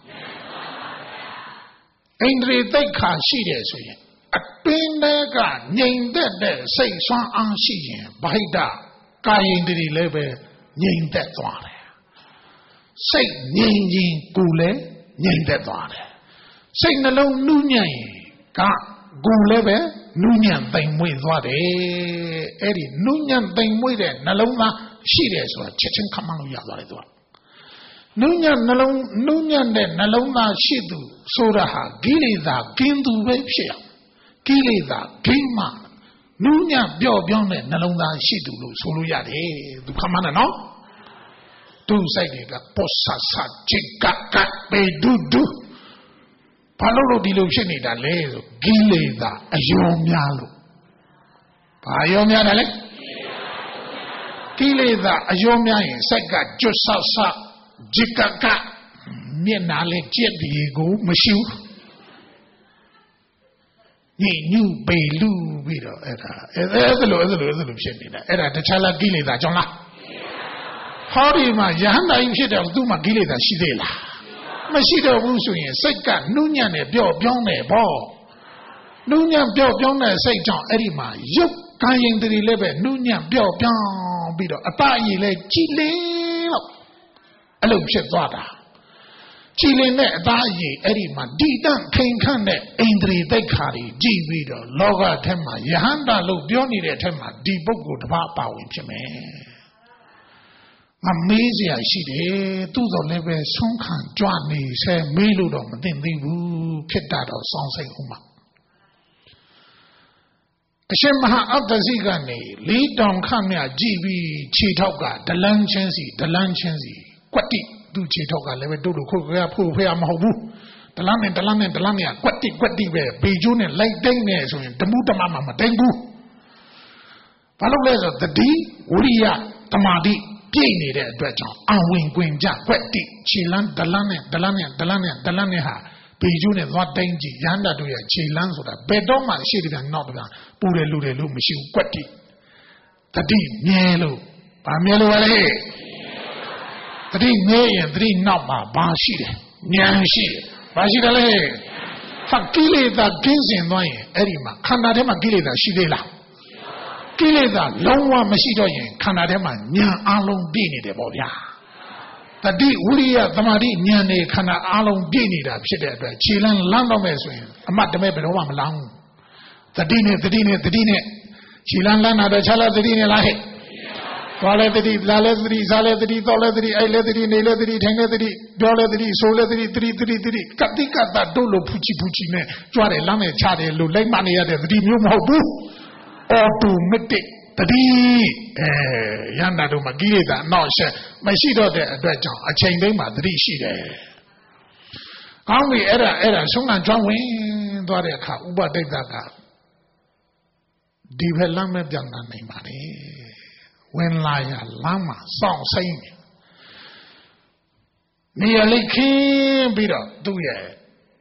ဣန္ဒြေသိက္ခာရှိတယ်ဆိုရင်အတွင်းထဲကငြိမ်သက်တဲ့စိတ်ဆွမ်းအားရှိရင်ဗဟိတကာယဣန္ဒြေလည်းပဲငြိမ်သက်သွားတယ်စိတ်ငြိမ်ရင်ကိုယ်လည်းငြိမ်သက်သွားတယ်စိတ်နှလုံးနူးညံ့ရင်ကကိုယ်လည်းပဲနူးညံ့သိမ်မွေ့သွားတယ်အဲ့ဒီနူးညံ့သိမ်မွေ့တဲ့နှလုံးသားရှိတယ်ဆိုတာချက်ချင်းခမန်းလို့ရသွားတယ်သူကနူးညံ့နှလုံးနူးညံ့တဲ့နှလုံးသားရှိသူဆိုတာဟာကိလေသာကင်းသူပဲဖြစ်အောင်ကိလေသာဂိမ်းမှနူးညံ့ပျော့ပြောင်းတဲ့နှလုံးသားရှိသူလို့ဆိုလို့ရတယ်သူခမန်းတယ်နော်သူစိတ်တွေကပောဆာဆာချိကကပေဒူဒူဘာလို့ဒီလိုဖြစ်နေတာလဲဆိုကိလေသာအယောများလို့ဘာယောများတယ်လဲကိလေသာအယောများရင်စိတ်ကကျွတ်ဆောက်ဆောက်ဂျစ်ကကမျက်နာလေးကြက်ဒီကိုမရှိဘူးညင်ညူပေလူပြီးတော့အဲ့လိုဖြစ်နေတာအဲ့ဒါတခြားလားကိလေသာကြောင့်လားဟောဒီမှာယဟန်တိုင်းဖြစ်တယ်သူ့မှာကိလေသာရှိသေးလားမရှိတော့ဘူးဆိုရင်စိတ်ကနှူးညံ့တယ်ပျော့ပြောင်းတယ်ပေါ့နှူးညံ့ပျော့ပြောင်းတဲ့စိတ်ကြောင့်အဲ့ဒီမှာရုပ်ကာယင်တည်းလည်းပဲနှူးညံ့ပျော့ပြောင်းပြီးတော့အတအည်လည်းကြည်လင်းလို့အဲ့လိုဖြစ်သွားတာကြည်လင်တဲ့အသားအည်အဲ့ဒီမှာဒီတန့်ခိန်ခန့်တဲ့ဣန္ဒြေသိက္ခာတွေကြည်ပြီးတော့လောကထဲမှာယဟန္တာလို့ပြောနေတဲ့အထက်မှာဒီပုဂ္ဂိုလ်တစ်ပါးပါဝင်ဖြစ်မယ်မေးစရာရှိတယ်သူ့တော်လည်းပဲဆုံးခံကြွနေဆဲမေးလို့တော့မသိသေးဘူးဖြစ်တာတော့စောင်းစိတ်ဦးမှာအရှင်မဟာအတ္တစီကနေလေးတောင်ခန့်မြကြည့်ပြီးခြေထောက်ကဒလန်းချင်းစီကွက်တိသူ့ခြေထောက်ကလည်းပဲတို့လို့ခုတ်ကြဖို့ဖေးမဟုတ်ဘူးဒလန်းနဲ့ကွက်တိပဲပေကျိုးနဲ့လိုက်တိုင်းနေဆိုရင်တမှုတမမှမတိုင်းဘူးဘာလို့လဲဆိုသတိဝိရိယတမာတိပြည့်နေတဲ့အတွက်ကြောင့်အဝင်ကွင်ကြကွက်တိခြေလန်းဒလန်းနဲ့ဟာပေကျိုးနဲ့သွားတိုင်းကြည့်ရန်တာတို့ရဲ့ခြေလန်းဆိုတာဘယ်တော့မှရှိတယ်နောက်တော့ပူတယ်လူတယ်လို့မရှိဘူးကွက်တိတတိမြဲလို့ဗာမြဲလို့ပါလေတတိမြဲရင်တတိနောက်မှာဘာရှိတယ်ဉာဏ်ရှိတယ်ဘာရှိတယ်လဲဟာကိလေသာကင်းစင်သွားရင်အဲ့ဒီမှာခန္ဓာထဲမှာကိလေသာရှိသေးလားကိလေသာလုံးဝမရှိတော့ရင်ခန္ဓာထဲမှာဉာဏ်အလုံးပြည့်နေတယ်ပေါ့ဗျာတတိဝိရိယသမာဓိဉာဏ်နဲ့ခန္ဓာအလုံးပြည့်နေတာဖြစ်တဲ့အတွက်ခြေလန်းလမ်းတော့မယ်ဆိုရင်အမတ်တမဲဘယ်တော့မှမလမ်းဘူးတတိနဲ့ခြေလန်းလမ်းတာတော့ခြားလားတတိနဲ့လားဟဲ့သွားလဲတတိလာလဲတတိစားလဲတတိတော့လဲတတိအဲ့လဲတတိနေလဲတတိထိုင်လဲတတိပြောလဲတတိဆိုလဲတတိကတိကတတို့လို့ဖူချီနဲ့ကြွားတယ်လမ်းနဲ့ချတယ်လို့လိုက်မနေရတဲ့တတိမျိုးမဟုတ်ဘူးautomatic တတိရန်တာတို့မှာကိလေသာအနောက်ဆက်မရှိတော့တဲ့အတွက်ကြောင့်အချိန်တိုင်းမှာတတိရှိတယ်။ကောင်းပြီအဲ့ဒါဆုံးခံကြောင်းဝင်သွားတဲ့အခါဥပဒိတ်ကဒီဘက်လမ်းမဲ့ပြန်လာနိုင်ပါလေ။ဝင်လာရလမ်းမှာစောင့်ဆိုင်နေရလိခင်းပြီးတော့သူ့ရဲ့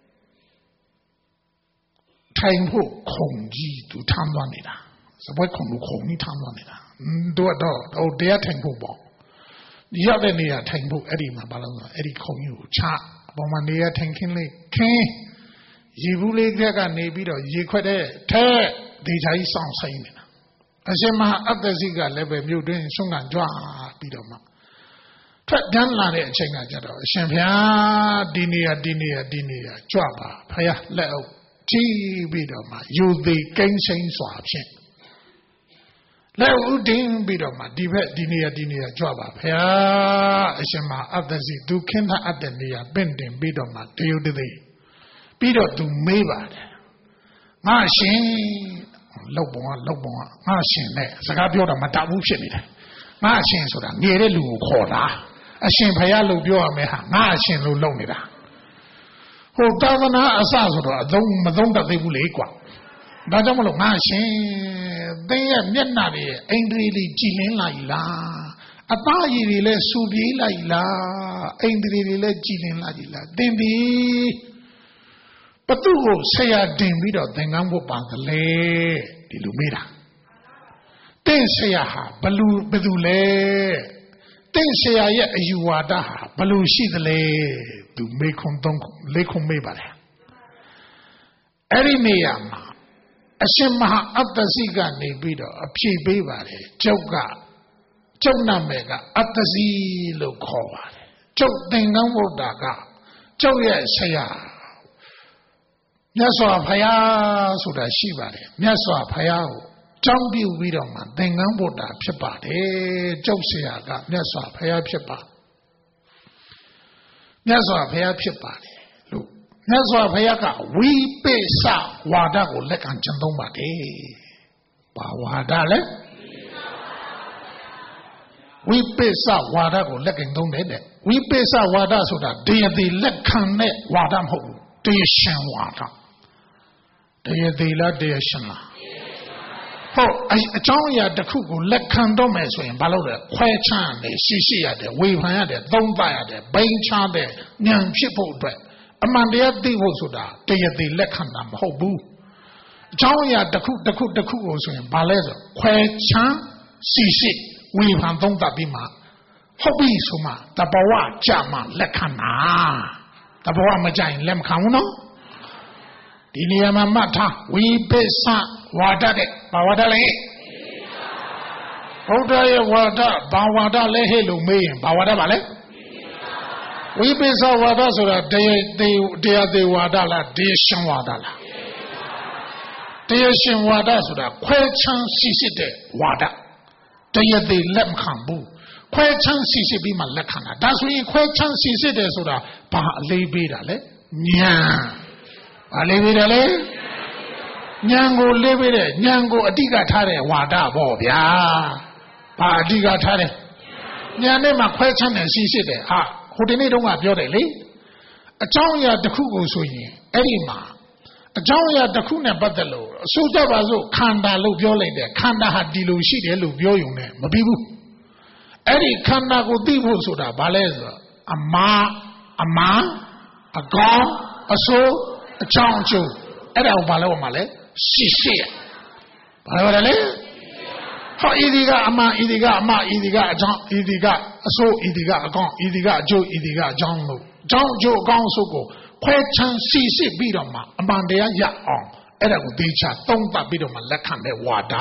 ထိုင်ဖို့ခုံကြီးသူထမ်းသွားနေတာစပွဲခုံလို့ခုံကြီးထမ်းသွားနေတာတို့တော့တရားထိုင်ဖို့ပေါ့ရောက်တဲ့နေရာထိုင်ဖို့အဲ့ဒီမှာဘာလို့လဲအဲ့ဒီခုံကြီးကိုချအပေါ်မှာနေရာထိုင်ခင်းလေးခင်းရေဘူးလေးကနေပြီးတော့ရေခွက်တဲ့ထဲဒေချာကြီးစောင့်ဆိုင်နေတာအရှင်မဟာအတ္တစီကလည်းပဲမြို့တွင်းဆုံးခံကြွပြီးတော့မှထွက်ပြန်လာတဲ့အချိန်ကကြတော့အရှင်ဘုရားဒီနေရာကြွပါဖယားလက်အုပ်ကြည့်ပြီးတော့မှယူသေးကိန်းစိမ့်စွာဖြင့်လက်ဥတင်းပြီးတော့မှဒီဘက်ဒီနေရာကြွပါဖယားအရှင်မအတ္တစီသူခင်းထားအပ်တဲ့နေရာပင့်တင်ပြီးတော့မှတယုတ်တသိပြီးတော့သူမေးပါတယ်ငါရှင်လောက်ပုံကငါရှင်နဲ့စကားပြောတာမတတ်ဘူးဖြစ်နေတယ်ငါရှင်ဆိုတာငယ်တဲ့လူကိုခေါ်တာအရှင်ဖယားလို့ပြောရမယ်ဟာငါအရှင်လို့လုပ်နေတာဟိုသာသနာအစဆိုတော့အသုံးမသုံးတတ်သေးဘူးလေကွာဒါကြောင့်မလို့ငါရှင်သင်ရဲ့မျက်နှာတွေအိန္ဒြေလေးကြည်လင်းလိုက်လားအသားရည်တွေလည်းစူပြေးလိုက်လားအိန္ဒြေတွေလည်းကြည်လင်းလိုက်လားသင်ဒီဘသူ့ကိုဆရာတင်ပြီးတော့သင်္ကန်းဖို့ပါသလဲဒီလိုမေးတာတင်းဆရာဟာဘသူလဲတင်းဆရာရဲ့အယူဝါဒဟာဘလို့ရှိသလဲသူမေခွန်းလေးခွန်းမေးပါတယ်အဲ့ဒီနေရာမှာအရှင်မဟာအတ္တစီကနေပြီးတော့အဖြေပေးပါတယ်ကျုပ်နာမည်ကအတ္တစီလို့ခေါ်ပါတယ်ကျုပ်သင်္ကန်းဗုဒ္ဓကကျုပ်ရဲ့ဆရာမြတ်စွာဘုရားဆိုတာရှိပါတယ်မြတ်စွာဘုရားကိုကြောင်းပြုပြီးတော့မှသင်္ကန်းဗုဒ္ဓဖြစ်ပါတယ်ကျုပ်ဆရာကမြတ်စွာဘုရားဖြစ်ပါမြတ်စွာဘုရားဖြစ်ပါတယ်လို့မြတ်စွာဘုရားကဝိပိဿဝါဒကိုလက်ခံကျင့်သုံးပါတယ်ဘာဝါဒလဲဝိပိဿဝါဒကိုလက်ခံသုံးတယ်တဲ့ဝိပိဿဝါဒဆိုတာတရားသေးလက်ခံတဲ့ဝါဒမဟုတ်ဘူးတရားရှင်ဝါဒတရားသေးလားတရားရှင်လားဟုတ်အကြောင်းအရာတစ်ခုကိုလက်ခံတော့မယ်ဆိုရင်ဘာလို့လဲခွဲခြားတယ်ရှိရတယ်ဝေဖန်ရတယ်သုံးသပ်ရတယ်ဘိန်းချတယ်ဉာဏ်ဖြစ်ဖို့အတွက်အမှန်တရားသိဖို့ဆိုတာတရားသေးလက်ခံတာမဟုတ်ဘူးအကြောင်းအရာတစ်ခုကိုဆိုရင်ဘာလဲဆိုခွဲခြားရှိဝေဖန်သုံးသပ်ပြီးမှဟုတ်ပြီဆိုမှတဘဝကြမှလက်ခံတာတဘဝမကြရင်လက်မခံဘူးနော်ဒီနေရာမှာမှတ်ထားဝိပိဿဝါဒတဲ့ဘာဝါဒလဲဘုရားရဲ့ဝါဒဘာဝါဒလဲဟဲ့လို့မေးရင်ဘာဝါဒပါလဲဝိပိဿဝါဒဆိုတာတရားသေးဝါဒလားတရားရှင်ဝါဒလားတရားရှင်ဝါဒဆိုတာခွဲခြားရှိတဲ့ဝါဒတရားသေးလက်မခံဘူးခွဲခြားရှိပြီးမှလက်ခံတာဒါဆိုရင်ခွဲခြားရှိတယ်ဆိုတာဘာအလေးပေးတာလဲဉာဏ်ဘာလေးပေးတယ်လဲဉာဏ်ကိုလေးပေးတဲ့ဉာဏ်ကိုအဓိကထားတဲ့ဝါဒပေါ့ဗျာဘာအဓိကထားတယ်ဉာဏ်နဲ့မှခွဲခြားတယ်ရှိတယ်ဟာဟိုဒီနေ့တုန်းကပြောတယ်လေအကြောင်းအရာတစ်ခုကိုဆိုရင်အဲ့ဒီမှာအကြောင်းအရာတစ်ခုနဲ့ပတ်သက်လို့အစိုးကြပါစို့ခန္ဓာလို့ပြောလိုက်တယ်ခန္ဓာဟာဒီလိုရှိတယ်လို့ပြောရုံနဲ့မပြီးဘူးအဲ့ဒီခန္ဓာကိုသိဖို့ဆိုတာဘာလဲဆိုတော့အမာအကောင်အစိုးအကြောင်းအကျိုးအဲ့ဒါကိုဘာလို့မှလဲရှိရဘာလို့လဲဟောဤဒီကအမှန်ဤဒီကအမှန်ဤဒီကအကြောင်းဤဒီကအစိုးဤဒီကအကောင်ဤဒီကအကျိုးဤဒီကအကြောင်းလို့အကြောင်းအကျိုးအကောင်အစိုးကိုခွဲခြားရှိပြီးတော့မှအမှန်တရားရအောင်အဲ့ဒါကိုသိချသုံးသပ်ပြီးတော့မှလက်ခံတဲ့ဝါဒ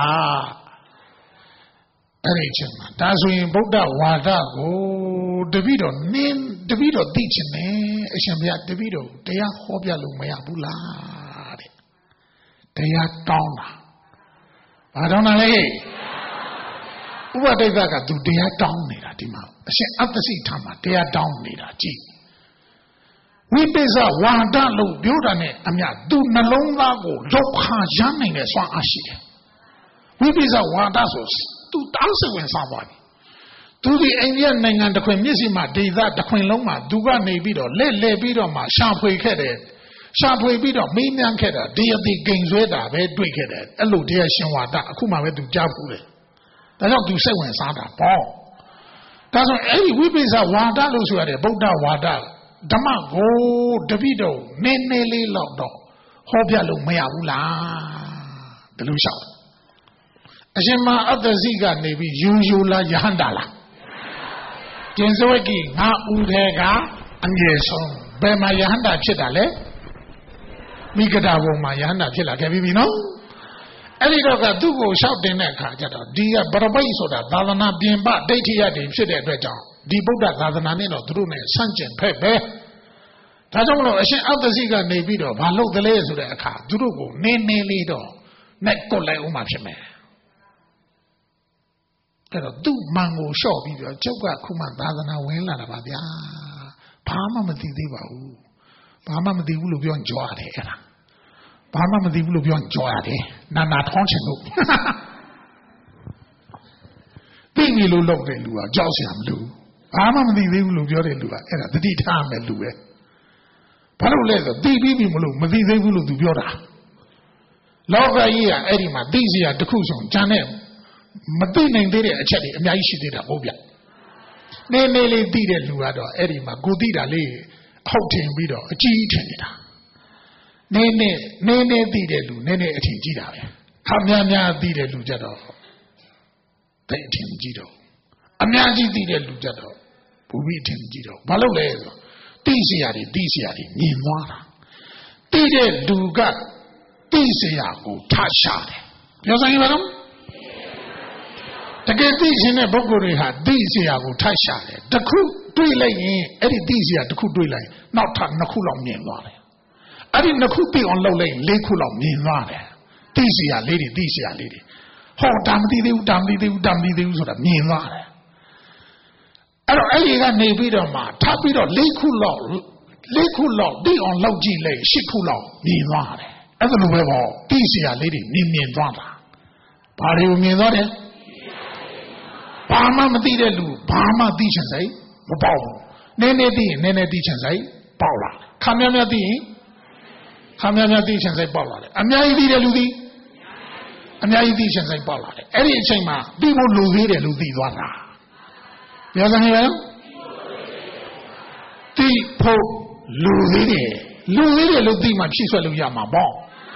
အဲ့ဒီချင်းမှာဒါဆိုရင်ဗုဒ္ဓဝါဒကိုတပည့်တော်သိချင်တယ်အရှင်ဘုရားတပည့်တော်တရားဟောပြလို့မရဘူးလားတဲ့တရားတောင်းတာဘာတောင်းတာလဲဥပဒိဋ္ဌကသူတရားတောင်းနေတာဒီမှာအရှင်အတ္တစိထမှာတရားတောင်းနေတာကြည့်ဝိပိဿဝါဒလို့ပြောတာနဲ့အမြသူနှလုံးသားကိုလောက်ခါရမ်းနိုင်တဲ့စွမ်းအားရှိတယ်ဝိပိဿဝါဒဆိုသူတောင်းစဝင်စားပါပြီသူဒီအိန္ဒိယနိုင်ငံတစ်ခွင်မျက်စိမှာဒေသတစ်ခွင်လုံးမှာသူကနေပြီးတော့လဲပြီးတော့မှရှာဖွေခဲ့တယ်ရှာဖွေပြီးတော့မေးမြန်းခဲ့တာတရားသိဂိမ်ဆွဲတာပဲတွေ့ခဲ့တယ်အဲ့လိုတရားရှင်ဝါဒအခုမှပဲသူကြားဖူးတယ်ဒါကြောင့်သူစိတ်ဝင်စားတာပေါ့ဒါဆိုအဲ့ဒီဝိပိဿဝါဒလို့ဆိုရတယ်ဗုဒ္ဓဝါဒဓမ္မကိုတပိတော့နည်းနည်းလေးတော့ဟောပြလို့မရဘူးလားဘယ်လိုလျှောက်အရှင်မအတ္တစိကနေပြီးယူလာယဟန္တာလားကျင်စဝကိငါဥထဲကအငယ်ဆုံးဘယ်မှာယဟန္တာဖြစ်တာလဲမိဂဒဘုံမှာယဟန္တာဖြစ်လာခဲ့ပြီနော်အဲ့ဒီတော့ကသူ့ကိုလျှောက်တင်တဲ့အခါကျတော့ဒီကဗရပိတ်ဆိုတာသာသနာပြင်ပဒိဋ္ဌိယတွေဖြစ်တဲ့အတွက်ကြောင့်ဒီဗုဒ္ဓသာသနာနဲ့တော့သူတို့နဲ့ဆန့်ကျင်ဖက်ပဲဒါကြောင့်မလို့အရှင်အတ္တစိကနေပြီးတော့ဘာလုပ်သလဲဆိုတဲ့အခါသူတို့ကိုနည်းနည်းလေးတော့နဲ့ကွတ်လိုက်ဦးမှာဖြစ်မယ်အဲ့တော့သူ့မန်ကိုလျှော့ပြီးတော့ကျုပ်ကခုမှသာသနာဝင်လာတာပါဗျာဘာမှမသိသေးပါဘူးဘာမှမသိဘူးလို့ပြောရင်ကြွားတယ်အဲ့ဒါဘာမှမသိဘူးလို့ပြောရင်ကြွားတယ်နာထောင်းချင်လို့သိပြီလို့လုပ်တဲ့လူကကြောက်စရာမလိုဘာမှမသိသေးဘူးလို့ပြောတဲ့လူကအဲ့ဒါတတိထားမယ်လူပဲဘာလို့လဲဆိုသိပြီးပြီမလို့မသိသေးဘူးလို့သူပြောတာလောကကြီးကအဲ့ဒီမှာသိစရာတစ်ခုဆုံးဂျန်နဲ့မသိနိုင်သေးတဲ့အချက်တွေအများကြီးရှိသေးတာဟုတ်ဗျနည်းနည်းလေးသိတဲ့လူကတော့အဲ့ဒီမှာကိုသိတာလေးအဟုတ်ထင်ပြီးတော့အကြီးထင်နေတာနည်းနည်းသိတဲ့လူနည်းနည်းအထင်ကြီးတာပဲခါများသိတဲ့လူကြတော့တိတ်ထင်ကြည့်တော့အများကြီးသိတဲ့လူကြတော့ဘူပြီးထင်ကြည့်တော့ဘာလို့လဲဆိုသိเสียတွေမြင်သွားတာသိတဲ့လူကသိเสียကိုထရှာတယ်ပြောစမ်းရပါတော့တကယ်သိရှင်တဲ့ပုဂ္ဂိုလ်တွေဟာသိเสียကိုထရှာတယ်တစ်ခုတွေးလိုက်ရင်အဲ့ဒီသိเสียတစ်ခုတွေးလိုက်နောက်ထပ်နှစ်ခုလောက်မြင်သွားတယ်အဲ့ဒီနှစ်ခုသိအောင်လုပ်လိုက်လေးခုလောက်မြင်သွားတယ်သိเสียလေးတွေဟောဒါမသိသေးဘူးဆိုတာမြင်သွားတယ်အဲ့တော့အဲ့ဒီကနေပြီးတော့မှထပ်ပြီးတော့လေးခုလောက်သိအောင်လုပ်ကြည့်လိုက်ရှစ်ခုလောက်မြင်သွားတယ်အဲ့ဒါလိုပဲပေါ့သိเสียလေးတွေမြင်သွားတာဘာတွေကိုမြင်သွားတယ်ဘာမှမသိတဲ့လူဘာမှသိချင်စိတ်မပေါက်ဘူးနည်းနည်းသိရင်နည်းနည်းသိချင်စိတ်ပေါက်လာခါများများသိရင်ခါများများသိချင်စိတ်ပေါက်လာတယ်အများကြီးသိတဲ့လူသိအများကြီးသိချင်စိတ်ပေါက်လာတယ်အဲ့ဒီအချိန်မှာသိဖို့လူသေးတယ်လူသိသွားတာပြောစမ်းရအောင်သိဖို့လူသေးတယ်လူသိမှဖြည့်ဆွက်လို့ရမှာပေါ့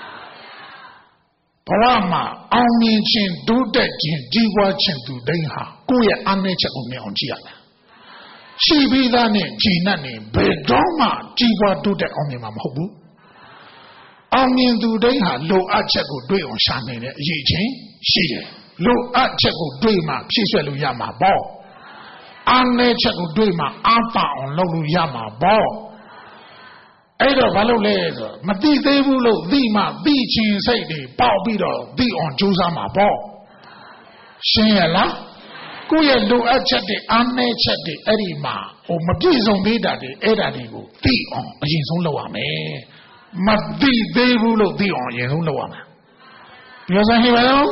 ဘဝမှာအောင်မြင်ခြင်းဒုတက်ခြင်းကြီးပွားခြင်းသူတိုင်းဟာကိုယ့်ရဲ့အားနည်းချက်ကိုမြင်အောင်ကြည့်ရမယ်ရှိပြီးသားနဲ့ဂျီနတ်နဲ့ဘယ်တော့မှကြီးပွားဒုတက်အောင်မြင်မှာမဟုတ်ဘူးအောင်မြင်သူတိုင်းဟာလိုအပ်ချက်ကိုတွေးအောင်ရှာနေတဲ့အရေးချင်းရှိတယ်လိုအပ်ချက်ကိုတွေးမှဖြည့်ဆွက်လို့ရမှာပေါ့အားနည်းချက်ကိုတွေးမှအားပါအောင်လုပ်လို့ရမှာပေါ့အဲ့တော့ဘာလို့လဲဆိုမသိသေးဘူးလို့သိမှသိချင်းစိတ်တွေပေါက်ပြီးတော့သိအောင်ကြိုးစားမှာပေါ့ရှင်းရလားကိုယ့်ရဲ့လိုအပ်ချက်တွေအားနည်းချက်တွေအဲ့ဒီမှာမပြည့်စုံသေးတာတွေအဲ့ဒါတွေကိုသိအောင်အရင်ဆုံးလုပ်ရမယ်မသိသေးဘူးလို့သိအောင်အရင်ဆုံးလုပ်ရမယ်ပြောစမ်းဟိပါတော့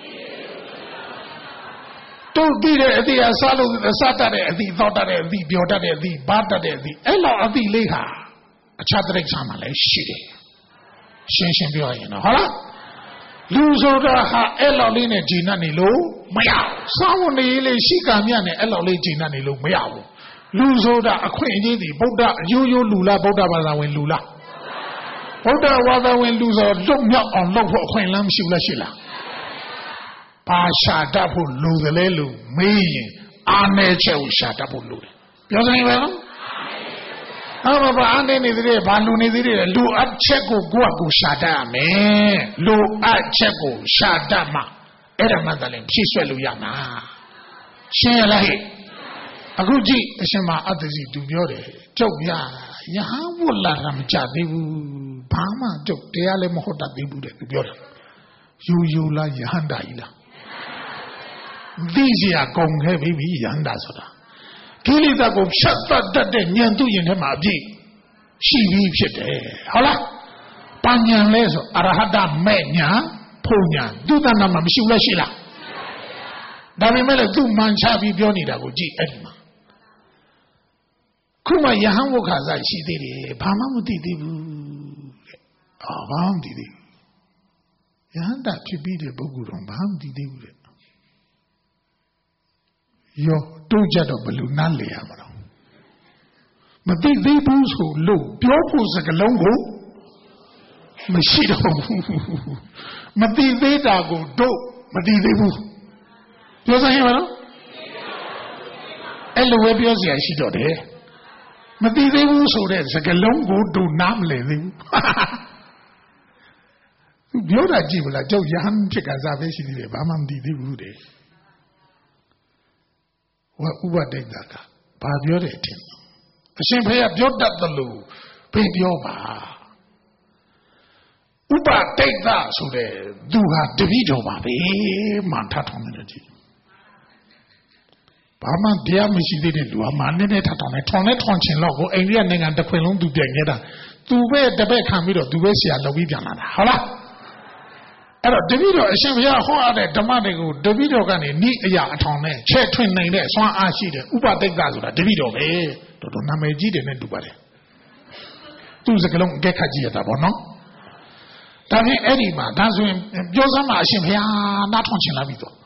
တို့သိတဲ့အသည့်အစားလို့စတတ်တဲ့အသည့်သောတတ်တဲ့အသည့်ပြောတတ်တဲ့အသည့်ဘာတတ်တဲ့အသည့်အဲ့လောက်အသည့်လေးဟာအခြားတိရစ္ဆာန်မှလည်းရှိတယ်ရှင်းပြောရင်တော့ဟုတ်လားလူဆိုတာဟာအဲ့လောက်လေးနဲ့ဂျီနတ်နေလို့မရဘူးစောင်းနေလေရှိကမြနဲ့အဲ့လောက်လေးဂျီနတ်နေလို့မရဘူးလူဆိုတာအခွင့်အရေးတွေဗုဒ္ဓရိုးလူလားဗုဒ္ဓဘာသာဝင်လူလားဗုဒ္ဓဘာသာဝင်လူဆိုလွတ်မြောက်အောင်လုပ်ဖို့အခွင့်အလမ်းမရှိဘူးလားရှိလားဘာရှာတတ်ဖို့လူကလေးလူမေးရင်အားနည်းချက်ကိုရှာတတ်ဖို့လူတယ်ပြောစမ်းရပါနော်ဘာအားနေသေးတယ်ဘာလူနေသေးတယ်လူအပ်ချက်ကိုကိုယ့်အကူရှာတတ်ရမယ်လူအပ်ချက်ကိုရှာတတ်မှအဲ့ဒါမှသာလဲဖြည့်ဆွက်လို့ရမှာရှင်းရလားဟဲ့အခုကြည့်အရှင်မအတ္တစီသူပြောတယ်ကျုပ်ရယဟန်ဝတ်လာတာမကြသေးဘူးဘာမှကျုပ်တရားလည်းမဟုတ်တတ်သေးဘူးတဲ့သူပြောတယ်ယူလားယဟန္တာကြီးလားသိစရာကုန်ခဲ့ပြီယဟန္တာဆိုတာကိလေသာကိုဖြတ်တတ်တဲ့ဉာဏ်သူရင်ထဲမှာအပြည့်ရှိပြီးဖြစ်တယ်ဟုတ်လားပညာလဲဆိုအရဟတမဲ့ညာဖုန်ညာသူတဏ္ဍမှာမရှိဘူးလားရှိလားဒါပေမဲ့လည်းသူမှန်ချပြီးပြောနေတာကိုကြည့်အဲ့ဒီမှာခုမှယဟန်ဝက္ခစာရှိသေးတယ်ဘာမှမသိသေးဘူးတဲ့ဘာမှမသိသေးဘူးယဟန်တာဖြစ်ပြီးတဲ့ပုဂ္ဂိုလ်တော့ဘာမှမသိသေးဘူးတဲ့ယောတို့ကြတော့ဘယ်လိုနားလည်ရမှာတော့မသိသေးဘူးဆိုလို့ပြောဖို့စကားလုံးကိုမရှိတော့ဘူးမသိသေးတာကိုတို့မသိသေးဘူးပြောစမ်းရပါတော့အဲ့လိုပဲပြောစရာရှိတော့တယ်မသိသေးဘူးဆိုတဲ့စကားလုံးကိုတို့နားမလည်သေးဘူးပြောတာကြည့်မလားကြောက်ရဟန်းဖြစ်ကစားပဲရှိသေးတယ်ဘာမှမသိသေးဘူးတဲ့ဥပဒိတ်တာကဘာပြောတယ်ထင်အရှင်ဘုရားပြောတတ်တယ်လို့ဘယ်ပြောပါဥပဒိတ်တာဆိုတဲ့သူဟာတပည့်တော်ပါပဲမှန်ထထောင်နေတယ်ကြည့်ဘာမှတရားမရှိသေးတဲ့လူဟာမှနည်းနည်းထထောင်နေထောင်ချင်တော့ကိုအိန္ဒိယနိုင်ငံတစ်ခွင်လုံးသူပြန်ခဲ့တာသူပဲတပည့်ခံပြီးတော့သူပဲဆရာလုပ်ပြီးပြန်လာတာဟုတ်လားအဲ့တော့တပည့်တော်အရှင်ဘုရားဟောရတဲ့ဓမ္မတွေကိုတပည့်တော်ကနေနိအရာအထောင်နဲ့ချဲ့ထွင်နိုင်တဲ့စွမ်းအားရှိတဲ့ဥပဒိတ်ကဆိုတာတပည့်တော်ပဲတော်နာမည်ကြီးတယ်နဲ့တူပါတယ်သူ့စကလုံးအကဲခတ်ကြည့်ရတာပေါ့နော်ဒါဖြင့်အဲ့ဒီမှာဒါဆိုရင်ပြောစမ်းမှာအရှင်ဘုရားနားထောင်ချင်လာပြီတော့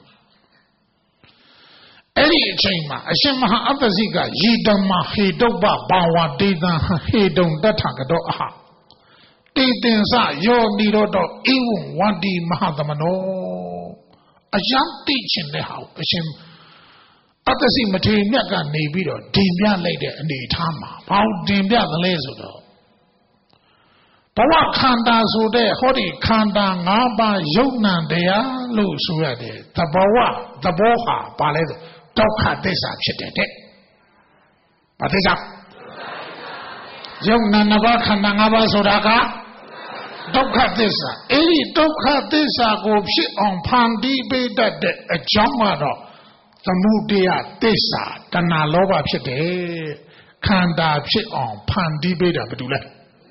အဲ့ဒီအချိန်မှာအရှင်မဟာအပ္ပစိကယေတမဟေတုပ္ပဘာဝတေတံဟေတုံတထကတောအဟတေတင်္စယောနိရောဓဧဝံဝန္တိမဟာသမနောအယံတိချင်တဲ့ဟာအရှင်အတ္တစီမထေရမြတ်ကနေပြီးတော့တင်ပြလိုက်တဲ့အနေထားမှာဘာလို့တင်ပြသလဲဆိုတော့ဘဝခန္ဓာဆိုတဲ့ဟောဒီခန္ဓာ၅ပါးယုံနံတရားလို့ဆိုရတယ်သဘောဟာဘာလဲဆိုဒုက္ခသစ္စာဖြစ်တယ်တဲ့ဘာသစ္စာယုံနံ၅ပါးခန္ဓာ၅ပါးဆိုတာကဒုက္ခသစ္စာအဲ့ဒီဒုက္ခသစ္စာကိုဖြစ်အောင်ဖန်တီးပေးတတ်တဲ့အကြောင်းကတော့သမုဒယသစ္စာတဏှာလောဘဖြစ်တယ်ခန္ဓာဖြစ်အောင်ဖန်တီးပေးတာဘာတူလဲ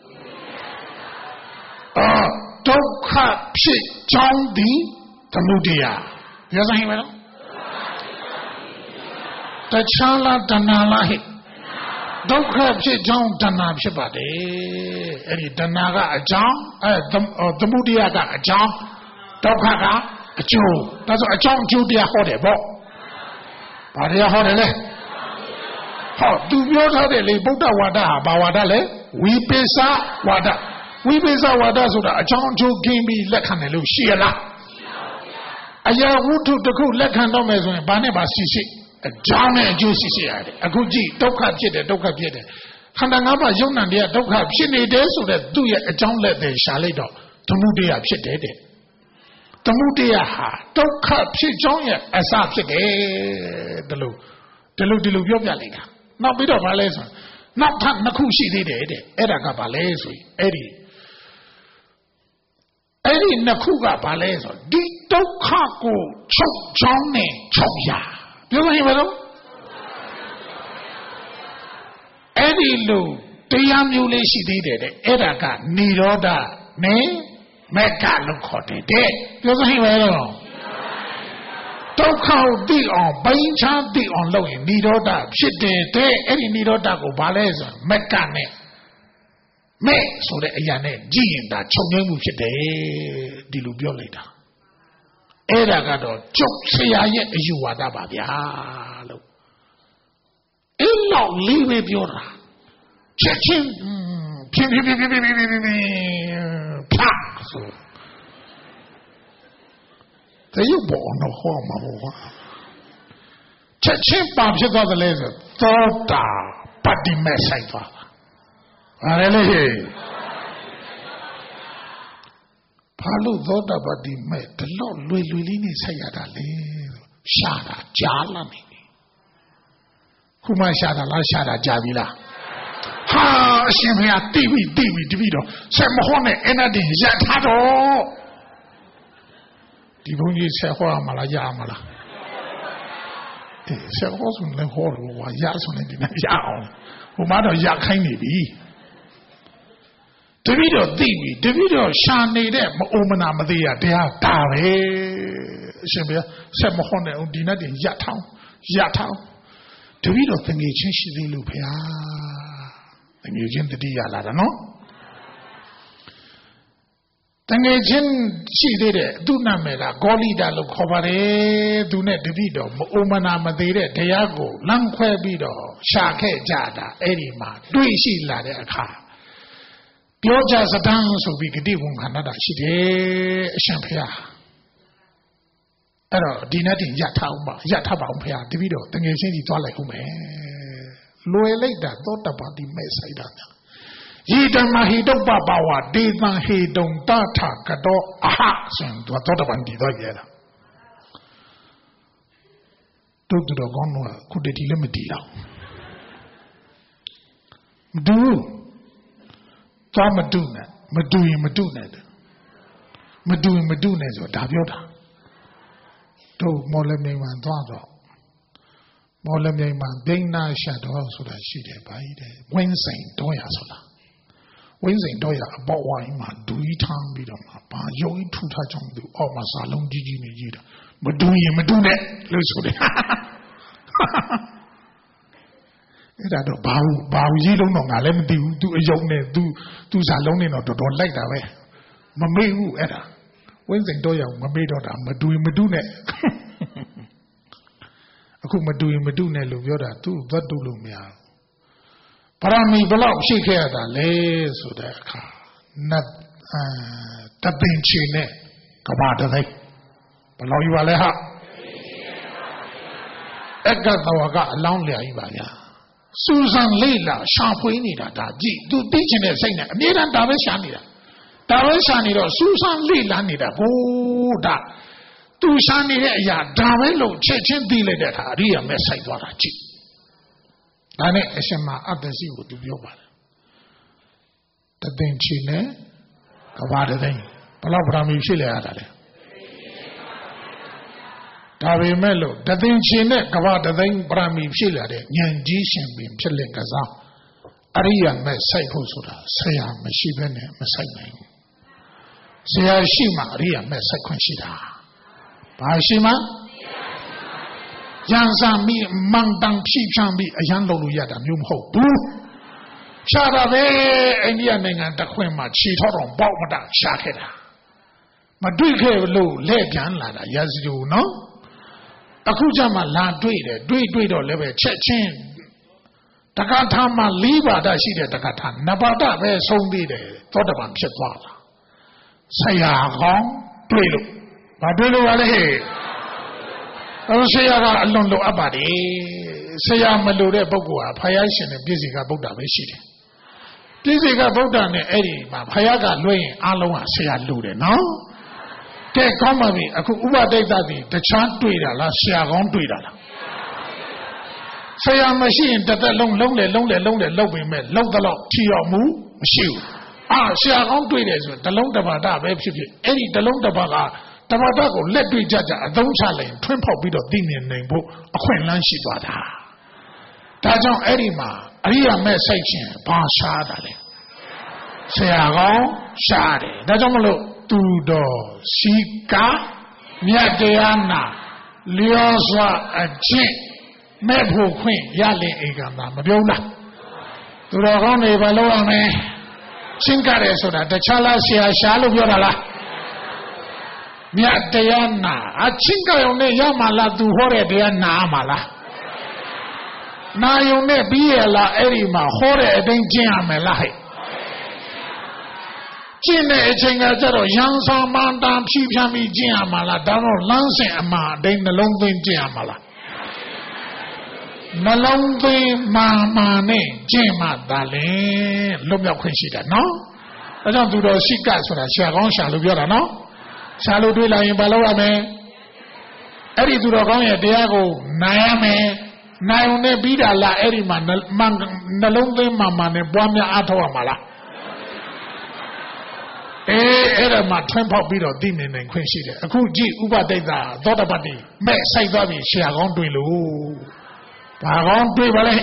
ဒုက္ခဖြစ်ကြောင်းဒီသမုဒယပြောစမ်းဟိမလားတခြားလားတဏှာလားဟိဒုက္ခဖြစ်ကြောင်းတဏှာဖြစ်ပါတယ်အဲ့ဒီတဏှာကအကြောင်းသမုဒယကအကြောင်းဒုက္ခကအကျိုးဒါဆိုအကြောင်းအကျိုးတရားဟောတယ်ပေါ့ဘာတရားဟောတယ်လဲဟောသူပြောထားတယ်လေဗုဒ္ဓဝါဒဟာဘာဝါဒလဲဝိပိဿဝါဒဝိပိဿဝါဒဆိုတာအကြောင်းအကျိုးကင်းပြီးလက်ခံတယ်လို့ရှိရလားအရာဝတ္ထုတစ်ခုလက်ခံတော့မယ်ဆိုရင်ဘာနဲ့ပါရှိအကြောင်းနဲ့အကျိုးရှိရတယ်အခုကြည့်ဒုက္ခဖြစ်တယ်ခန္ဓာ၅ပါးယုံနံတရားဒုက္ခဖြစ်နေတယ်ဆိုတဲ့သူ့ရဲ့အကြောင်းလက်တွေရှာလိုက်တော့သမုဒယဖြစ်တယ်တဲ့သမုဒယဟာဒုက္ခဖြစ်ကြောင်းရဲ့အစဖြစ်တယ်ဒီလိုပြောပြလိုက်တာနောက်ပြီးတော့ဘာလဲဆိုနောက်ထပ်နှစ်ခုရှိသေးတယ်တဲ့အဲ့ဒါကဘာလဲဆိုရင်အဲ့ဒီနှစ်ခုကဘာလဲဆိုဒီဒုက္ခကိုချုပ်ကြောင်းနဲ့ချုပ်ရပြောမရင်ဘယ်လိုအဲ့ဒီလိုတရားမျိုးလေးရှိသေးတယ်တဲ့အဲ့ဒါကនិရောဓနဲ့မက္ခလို့ခေါ်တယ်တဲ့ပြောမရင်ဘယ်လိုဒုက္ခကိုသိအောင်ဘိန်းချမ်းသိအောင်လုပ်ရင်និရောဓဖြစ်တယ်တဲ့အဲ့ဒီនិရောဓကိုဘာလဲဆိုမက္ခနဲ့မဲ့ဆိုတဲ့အရာနဲ့ကြည့်ရင်ဒါချုပ်ငြိမ်းမှုဖြစ်တယ်ဒီလိုပြောလိုက်တာအဲ့ဒါကတော့ကျုပ်ဆရာရဲ့အယူဝါဒပါဗျာလို့အဲ့လောက်လေးပဲပြောတာချက်ချင်းဖြင်းဖျားဆိုတရုပ်ပေါ်တော့ဟောမှာပေါ့ချက်ချင်းပါဖြစ်သွားတယ်လေဆိုသောတာပတ္တိမဲ့ဆိုင်သွားတာအဲ့လေဘာလို့သောတာပတ္တိမဲ့ဒီလောက်လွယ်လေးနဲ့ဆက်ရတာလေရှာတာကြားလာနေခုမှရှာတာလားရှာတာကြားပြီလားဟာအရှင်ဘုရားတိပြီတပည့်တော်ဆက်မဟောနဲ့အဲ့ဒါတင်ရထားတော့ဒီဘုန်းကြီးဆက်ဟောရမလားရမလားဆက်ဟောဆိုလည်းဟောလို့ရဆိုနေဒီနဲ့ရအောင်ဟိုမှာတော့ရခိုင်းနေပြီတပည့်တော်သိပြီတပည့်တော်ရှာနေတဲ့မအိုမနာမသေးရတရားဒါပဲအရှင်ဘုရားဆက်မဟောနဲ့ဒီနဲ့တင်ရထောင်းတပည့်တော်တငယ်ချင်းရှိသေးလို့ဘုရားတငယ်ချင်းတတိယလာတာနော်တငယ်ချင်းရှိသေးတယ်သူ့နာမည်ကဂေါလိတလို့ခေါ်ပါတယ်သူနဲ့တပည့်တော်မအိုမနာမသေးတဲ့တရားကိုလမ်းခွဲပြီးတော့ရှာခဲ့ကြတာအဲ့ဒီမှာတွေ့ရှိလာတဲ့အခါပြောကြစတန်းဆိုပြီးဂတိဝန်ခံတာရှိတယ်အရှင်ဘုရားအဲ့တော့ဒီနေ့တင်ရထားပါအောင်ဘုရားတပည့်တော်တငယ်ချင်းကြီးသွားလိုက်ဦးမယ်လွယ်လိုက်တာသောတပတိမဲ့ဆိုင်တာယေတမဟိတုပ္ပဘာဝဒေသံဟေတုံတထကတောအဟဆိုရင်သောတပန်ဒီတော့ရတာတို့တော်ကောင်းတော့ခုတည်းလည်းမတည်တော့မတူသွားမတူနဲ့မတူရင်မတူနဲ့ဆိုဒါပြောတာတို့မော်လမြိုင်မှာသွားတော့မော်လမြိုင်မှာဒိန်းနာရှာတော်ဆိုတာရှိတယ်ဗျာတဲ့ဝင်းစိန်တော့ရဆိုတာဝင်းစိန်တော့ရအပေါ်ဝိုင်းမှာဒူးထမ်းပြီးတော့မှာဘာယုံထူထားကြောင်းသူအောက်မှာစာလုံးကြီးနေကြီးတာမတူရင်မတူနဲ့လို့ဆိုတယ်အဲ့ဒါတော့ဘာကြီးလုံးတော့ငါလည်းမသိဘူးသူအယုံနဲ့သူစာလုံးနဲ့တော့တော်တော်လိုက်တာပဲမမေ့ဘူးအဲ့ဒါဝင်းစိန်တော့ရမမေ့တော့တာမတူရင်မတူနဲ့အခုမတူရင်မတူနဲ့လို့ပြောတာသူ့သတ်တူလို့မရဘူးပရမီဘလောက်ရှိခဲ့ရတာလဲဆိုတဲ့အခါတပင်ချေနဲ့ကဘာတသိဘယ်လောက်ကြီးပါလဲဟာအက္ကသဝကအလောင်းလျာကြီးပါဗျာစူးစမ်းလေ့လာရှာဖွေနေတာဒါကြည့်သူသိချင်တဲ့စိတ်နဲ့အမြဲတမ်းဒါပဲရှာနေတာဒါပဲရှာနေတော့စူးစမ်းလေ့လာနေတာကိုဒါသူရှာနေတဲ့အရာဒါပဲလို့ချက်ချင်းသိလိုက်တဲ့အခါအရိယာမဲ့ဆိုင်သွားတာကြည့်ဒါနဲ့အရှင်မအတ္တစီကိုသူပြောပါတယ်တသိန်းချီနဲ့ကဘာတသိန်းဘယ်လောက်ဗြဟ္မီဖြစ်လဲရတာလဲဒါပေမဲ့လို့တသိန်းချီနဲ့ကဘာတသိန်းဗြဟ္မီဖြစ်လာတဲ့ဉာဏ်ကြီးရှင်ပင်ဖြစ်လင်ကစားအရိယာမဲ့ဆိုင်ဖို့ဆိုတာဆရာမရှိဘဲနဲ့မဆိုင်နိုင်ဘူးဆရာရှိမှအရိယာမဲ့ဆိုင်ခွင့်ရှိတာဘာရှိမှရန်စာမိမန်တန်ဖြိဖြန့်ပြီးအရန်လုပ်လို့ရတာမျိုးမဟုတ်ဘူးရှားတာပဲအိန္ဒိယနိုင်ငံတခွင်မှာခြေထောက်တော်ပေါက်မတာရှားခဲ့တာမတွေ့ခဲ့လို့လဲပြန်လာတာရစီတို့နော်အခုကျမှလာတွေ့တယ်တွေ့တော့လည်းပဲချက်ချင်းတက္ကထာမှာ၄ပါဒရှိတဲ့တက္ကထာနပါဒပဲဆုံးသေးတယ်သောတပန်ဖြစ်သွားတာဆရာကောင်းတွေ့လို့ဘာတွေ့လို့ပါလဲဟဲ့ဆရာကအလွန်လိုအပ်ပါတယ်ဆရာမလိုတဲ့ပုဂ္ဂိုလ်ဟာဖယားရှင်နဲ့ပြည့်စုံကဗုဒ္ဓပဲရှိတယ်ပြည့်စုံကဗုဒ္ဓနဲ့အဲ့ဒီမှာဖယားကလွှဲရင်အလုံးကဆရာလိုတယ်နော်ကဲကောင်းပါပြီအခုဥပဒိတ်တိတခြားတွေ့တာလားဆရာကောင်းတွေ့တာလားဆရာမရှိရင်တစ်သက်လုံးလုံးလေလုပ်ပေမဲ့လုံးတော့ထီတော်မူမရှိဘူးဆရာကောင်းတွေ့တယ်ဆိုရင်တလုံးတပါဒပဲဖြစ်ဖြစ်အဲ့ဒီတလုံးတပါကတပါဒကိုလက်တွေ့ကြအသုံးချလိုက်ထွန်းဖောက်ပြီးတော့သိမြင်နိုင်ဖို့အခွင့်အလမ်းရှိသွားတာဒါကြောင့်အဲ့ဒီမှာအရိယာမဲ့စိတ်ချင်းဘာရှားတာလဲဆရာကောင်းရှားတယ်ဒါကြောင့်မလို့သူတော်စီကာမြတ်တရားနာလျောစွာအကျင့်မဲ့ဖို့ခွင့်ရလင်ဧကံသာမပြောလားသူတော်ကောင်းတွေဘာလုပ်ရမလဲချင်းကြတယ်ဆိုတာတခြားလားဆရာရှားလို့ပြောတာလားမြတ်တရားနာအချင်းကြရုံနဲ့ရမှာလားသူဟောတဲ့တရားနာမှာလားနာယုံနဲ့ပြီးရလားအဲ့ဒီမှာဟောတဲ့အတိုင်းကျင့်ရမယ်လားဟဲ့ကျင့်တဲ့အချိန်ကကျတော့ရန်ဆောင်မှန်တန်ဖြီးဖြန်းပြီးကျင့်ရမှာလားဒါတော့လမ်းစဉ်အမှန်အတိုင်းနှလုံးသွင်းကျင့်ရမှာလားနှလုံးသွင်းမှန်နဲ့ကျင့်မှသာလေလွတ်မြောက်ခွင့်ရှိတာနော်ဒါကြောင့်သူတော်ရှိကဆိုတာဆရာကောင်းရှာလို့ပြောတာနော်ရှားလို့တွေးလာရင်ဘာလုပ်ရမလဲအဲ့ဒီသူတော်ကောင်းရဲ့တရားကိုနိုင်ရမယ်နိုင်ုံနဲ့ပြီးတာလားအဲ့ဒီမှာနှလုံးသွင်းမှန်နဲ့ပွားများအားထုတ်ရမှာလားအဲ့ဒါမှထွန်းဖောက်ပြီးတော့သိနေနိုင်ခွင့်ရှိတယ်အခုကြည့်ဥပဒိတ်တာသောတပတ္တိမဲ့ဆိုင်သွားပြီဆရာကောင်းတွေ့လို့ဘာကောင်းတွေ့ပါလဲ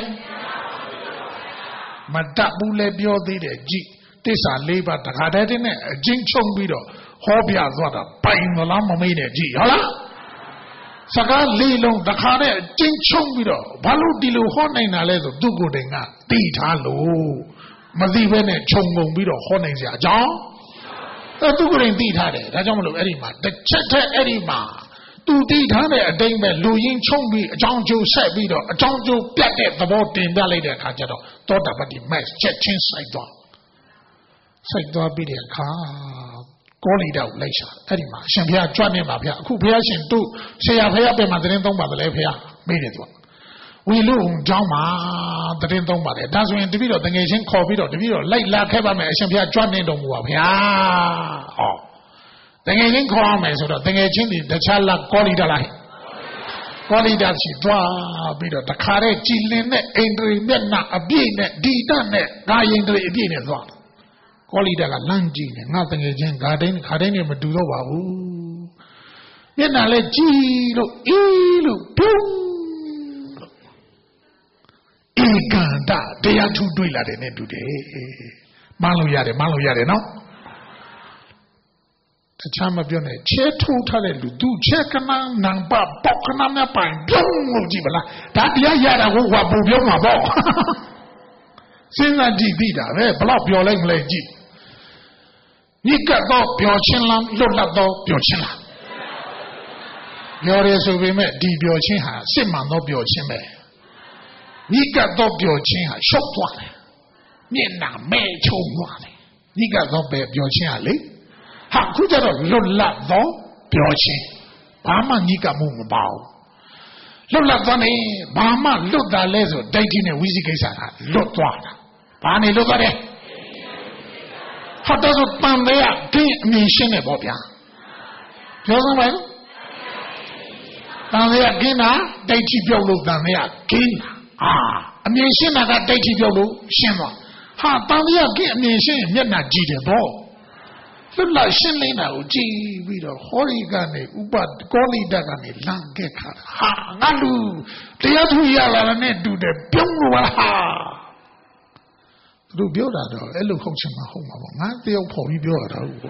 မတတ်ဘူးလဲပြောသေးတယ်ကြည့်တစ္ဆာ၄ပါးတခါတည်းနဲ့အကျဉ်းချုပ်ပြီးတော့ဟောပြသွားတာပိုင်မလားမမေးနဲ့ကြည့်ဟုတ်လားစကားလေးလုံးတခါတည်းအကျဉ်းချုပ်ပြီးတော့ဘာလို့ဒီလိုဟောနိုင်တာလဲဆိုသူကိုယ်တိုင်ကသိထားလို့မသိဘဲနဲ့ခြုံငုံပြီးတော့ဟောနိုင်စရာအကြောင်းသူကိုယ်တိုင်သိထားတယ်ဒါကြောင့်မလို့အဲ့ဒီမှာတစ်ချက်တည်းအဲ့ဒီမှာသူသိထားတဲ့အတိုင်းပဲလူရင်းချုံပြီးအကြောင်းကျိုးဆက်ပြီးတော့အကြောင်းကျိုးပြတ်တဲ့သဘောတင်ပြလိုက်တဲ့အခါကျတော့သောတာပတ္တိမက်ချက်ချင်းဆိုင်သွားပြီးတဲ့အခါကောလိတောက်လိုက်ရှာအဲ့ဒီမှာအရှင်ဘုရားကြွနေပါဗျာအခုဘုရားရှင်တို့ဆရာဘုရားပြန်မှာသတင်းသုံးပါတယ်ဘုရားမေးတယ်သူကဝီလူကျောင်းမှာသတင်းသုံးပါတယ်ဒါဆိုရင်တပည့်တော်တငယ်ချင်းခေါ်ပြီးတော့တပည့်တော်လိုက်လာခဲ့ပါမယ်အရှင်ဘုရားကြွနေတော်မူပါဗျာဟောတငယ်ချင်းခေါ်ရမယ်ဆိုတော့တငယ်ချင်းဒီတခြားလာကောလိတာလားကောလိတာရှိသွားပြီးတော့တခါတည်းကြည်လင်တဲ့အိန္ဒြေမျက်နှာအပြည့်နဲ့ဒီတတ်နဲ့ကာယိန္ဒြေအပြည့်နဲ့သွားကောလိတာကလမ်းကြည့်နေငါတငယ်ချင်းခါတိုင်းနဲ့မတူတော့ပါဘူးမျက်နှာလဲကြည်လို့အေးလို့ပြုံးဧကန္တတရားထူးတွေ့လာတယ်နဲ့တူတယ်မှန်းလို့ရတယ်နော်တခြားမပြောနဲ့ချဲထိုးထားတဲ့လူသူချဲကနန်းနံပါပေါက်ကနန်းများပိုင်ပြုံးလို့ကြည့်ပါလားဒါတရားရတာကိုကပူပြုံးမှာပေါ့စဉ်းစားကြည့်သိတာပဲဘလောက်ပြောလိုက်မလဲကြည့်ညီကတော့ပြောချင်းလားလွတ်လပ်တော့ပြောချင်းလားပြောရဲဆိုပေမဲ့ဒီပြောချင်းဟာစစ်မှန်တော့ပြောချင်းပဲညီကတော့ပြောချင်းဟာရှုပ်သွားတယ်မျက်နှာမဲချုံသွားတယ်ညီကတော့ပဲပြောချင်းဟာလေဟာခုကျတော့လွတ်လပ်တော့ပြောချင်း Bama Nika Mumabao. Lola Dani, Bama Luda Lezo, Dating and Wizikasa, Lotwana. Bani Lugare. How does it pan there? Nation about ya. Joseph? Down there, Gina, Daiti Biolo, down there, Gina. A nation that Daiti Biolo, Shima. Ha, down there, get nation, yet not Gidabo. Look like Shinlina, gee, with a Horigane, Ubat, Goli Dagani, Langeka. Ha, Nalu, the other Yalane do the Bunga. Do build out, Elu Hochima home, not the old Poli build out.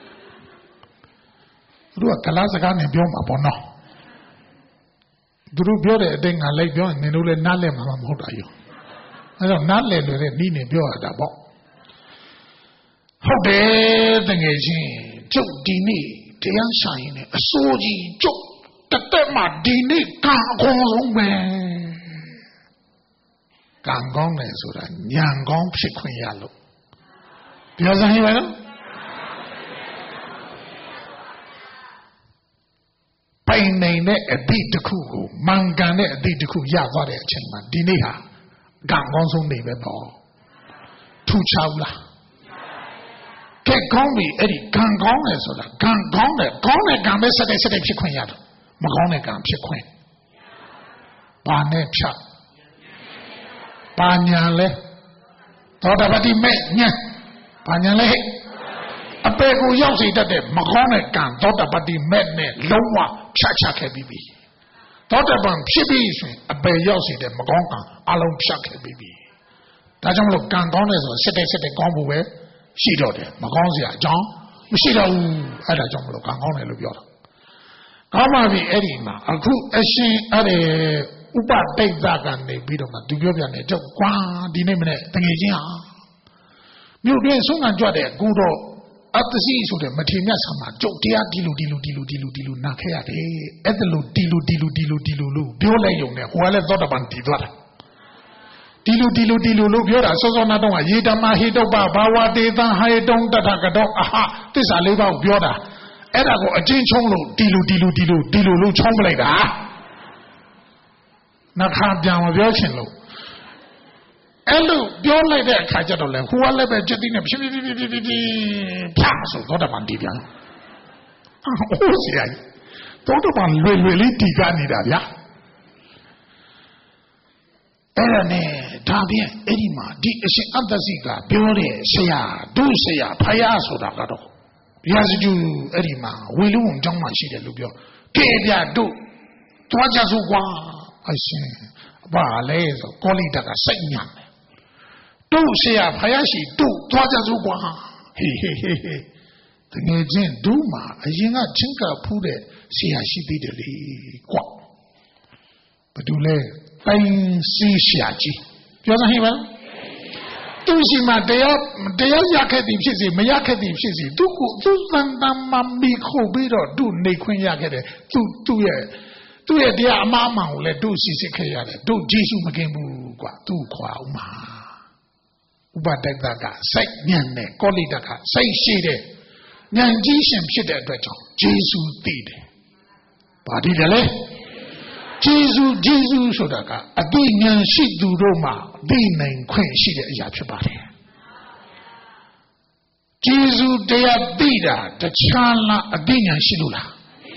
Do a Kalazagan and Bioma Bono. Do build a thing I like you and Nule Nale Mamamodayo. I don't not let the Nini build a box. How dare the Nation, Joe Dini, the Unshine, a soldier, Joe, the Tema Dini, Gangong, so that Yangong Piquayalo. The other here, Painane a beat the cuckoo, Mangane a beat the cuckoo, Yazare Chingman, Diniha, Gangong so neighbor ball. Two Chavla. Gong Eddie Gangong is so that Gangong, Gong, said Piquayado, Magone Gam Piquay. Bane Chap. Panyale, thought about the men, Panyale. A beg who yells it at the Magone Gan, thought about the men, Lowa, Chacha Bibi. Thought about Pibis, a beg yells it at Magonga, Alon Chaka Bibi. Tajam look Gangones or Sete Gombo, she did it, Magonzia, John, Mishida, at a Jumbo Gangone Lubiola. Gamavi Edima, a crew, a she at a Uba take that and they beat them at Dubiovian, a joke, the name of the Tangia. You doing soon and enjoy the good at the seas with the material summer, joke, dear dilu, Nakea, Ethelu, dilu, Biola, who I thought about the Dilu, Biola, so not on a Yidama, Hidoba, Bawa, Deva, Haidon, Dadagado, aha, this I live out Biola. Edago, a Jin Chonglo, dilu, Chonglaga. Not half down of your chin low. Elu, you're like that, Kajadole, who are never jetting a so not about Divian. Oh, see, thought about really Tiganida. Erane, Tabian, Edima, Di Antasiga, Biore, Sea, Dulcea, Payaso Dagado. Yazu, Edima, Willum, John Machida Lubio, Kevia, do, Twajazuwa. I say, Bales, Golidaka, Sayan. Do say a Payashi, do, Twajazuwa. He. The Najin Duma, a Yinga Chinka Pude, see how she did it. But do lay, Pain see Shiachi. You know him? Do see my day up, Yakati, Shizzy, Mayakati, Shizzy, do Mammy Kobido, do Naquin Yakati, do do a dear mamma, let do Sisika, do Jesu Magambu, do Quauma. Ubadaga, say Nyan, Golidaka, say she. Nyan Jisham shit at Beto, Jesu did. Badidale Jesu Sodaka, a Dinyan Shidu Roma, Dinan Queen Shida Yapabati. Jesu dea bida, the Chala, a Dinyan Shidula.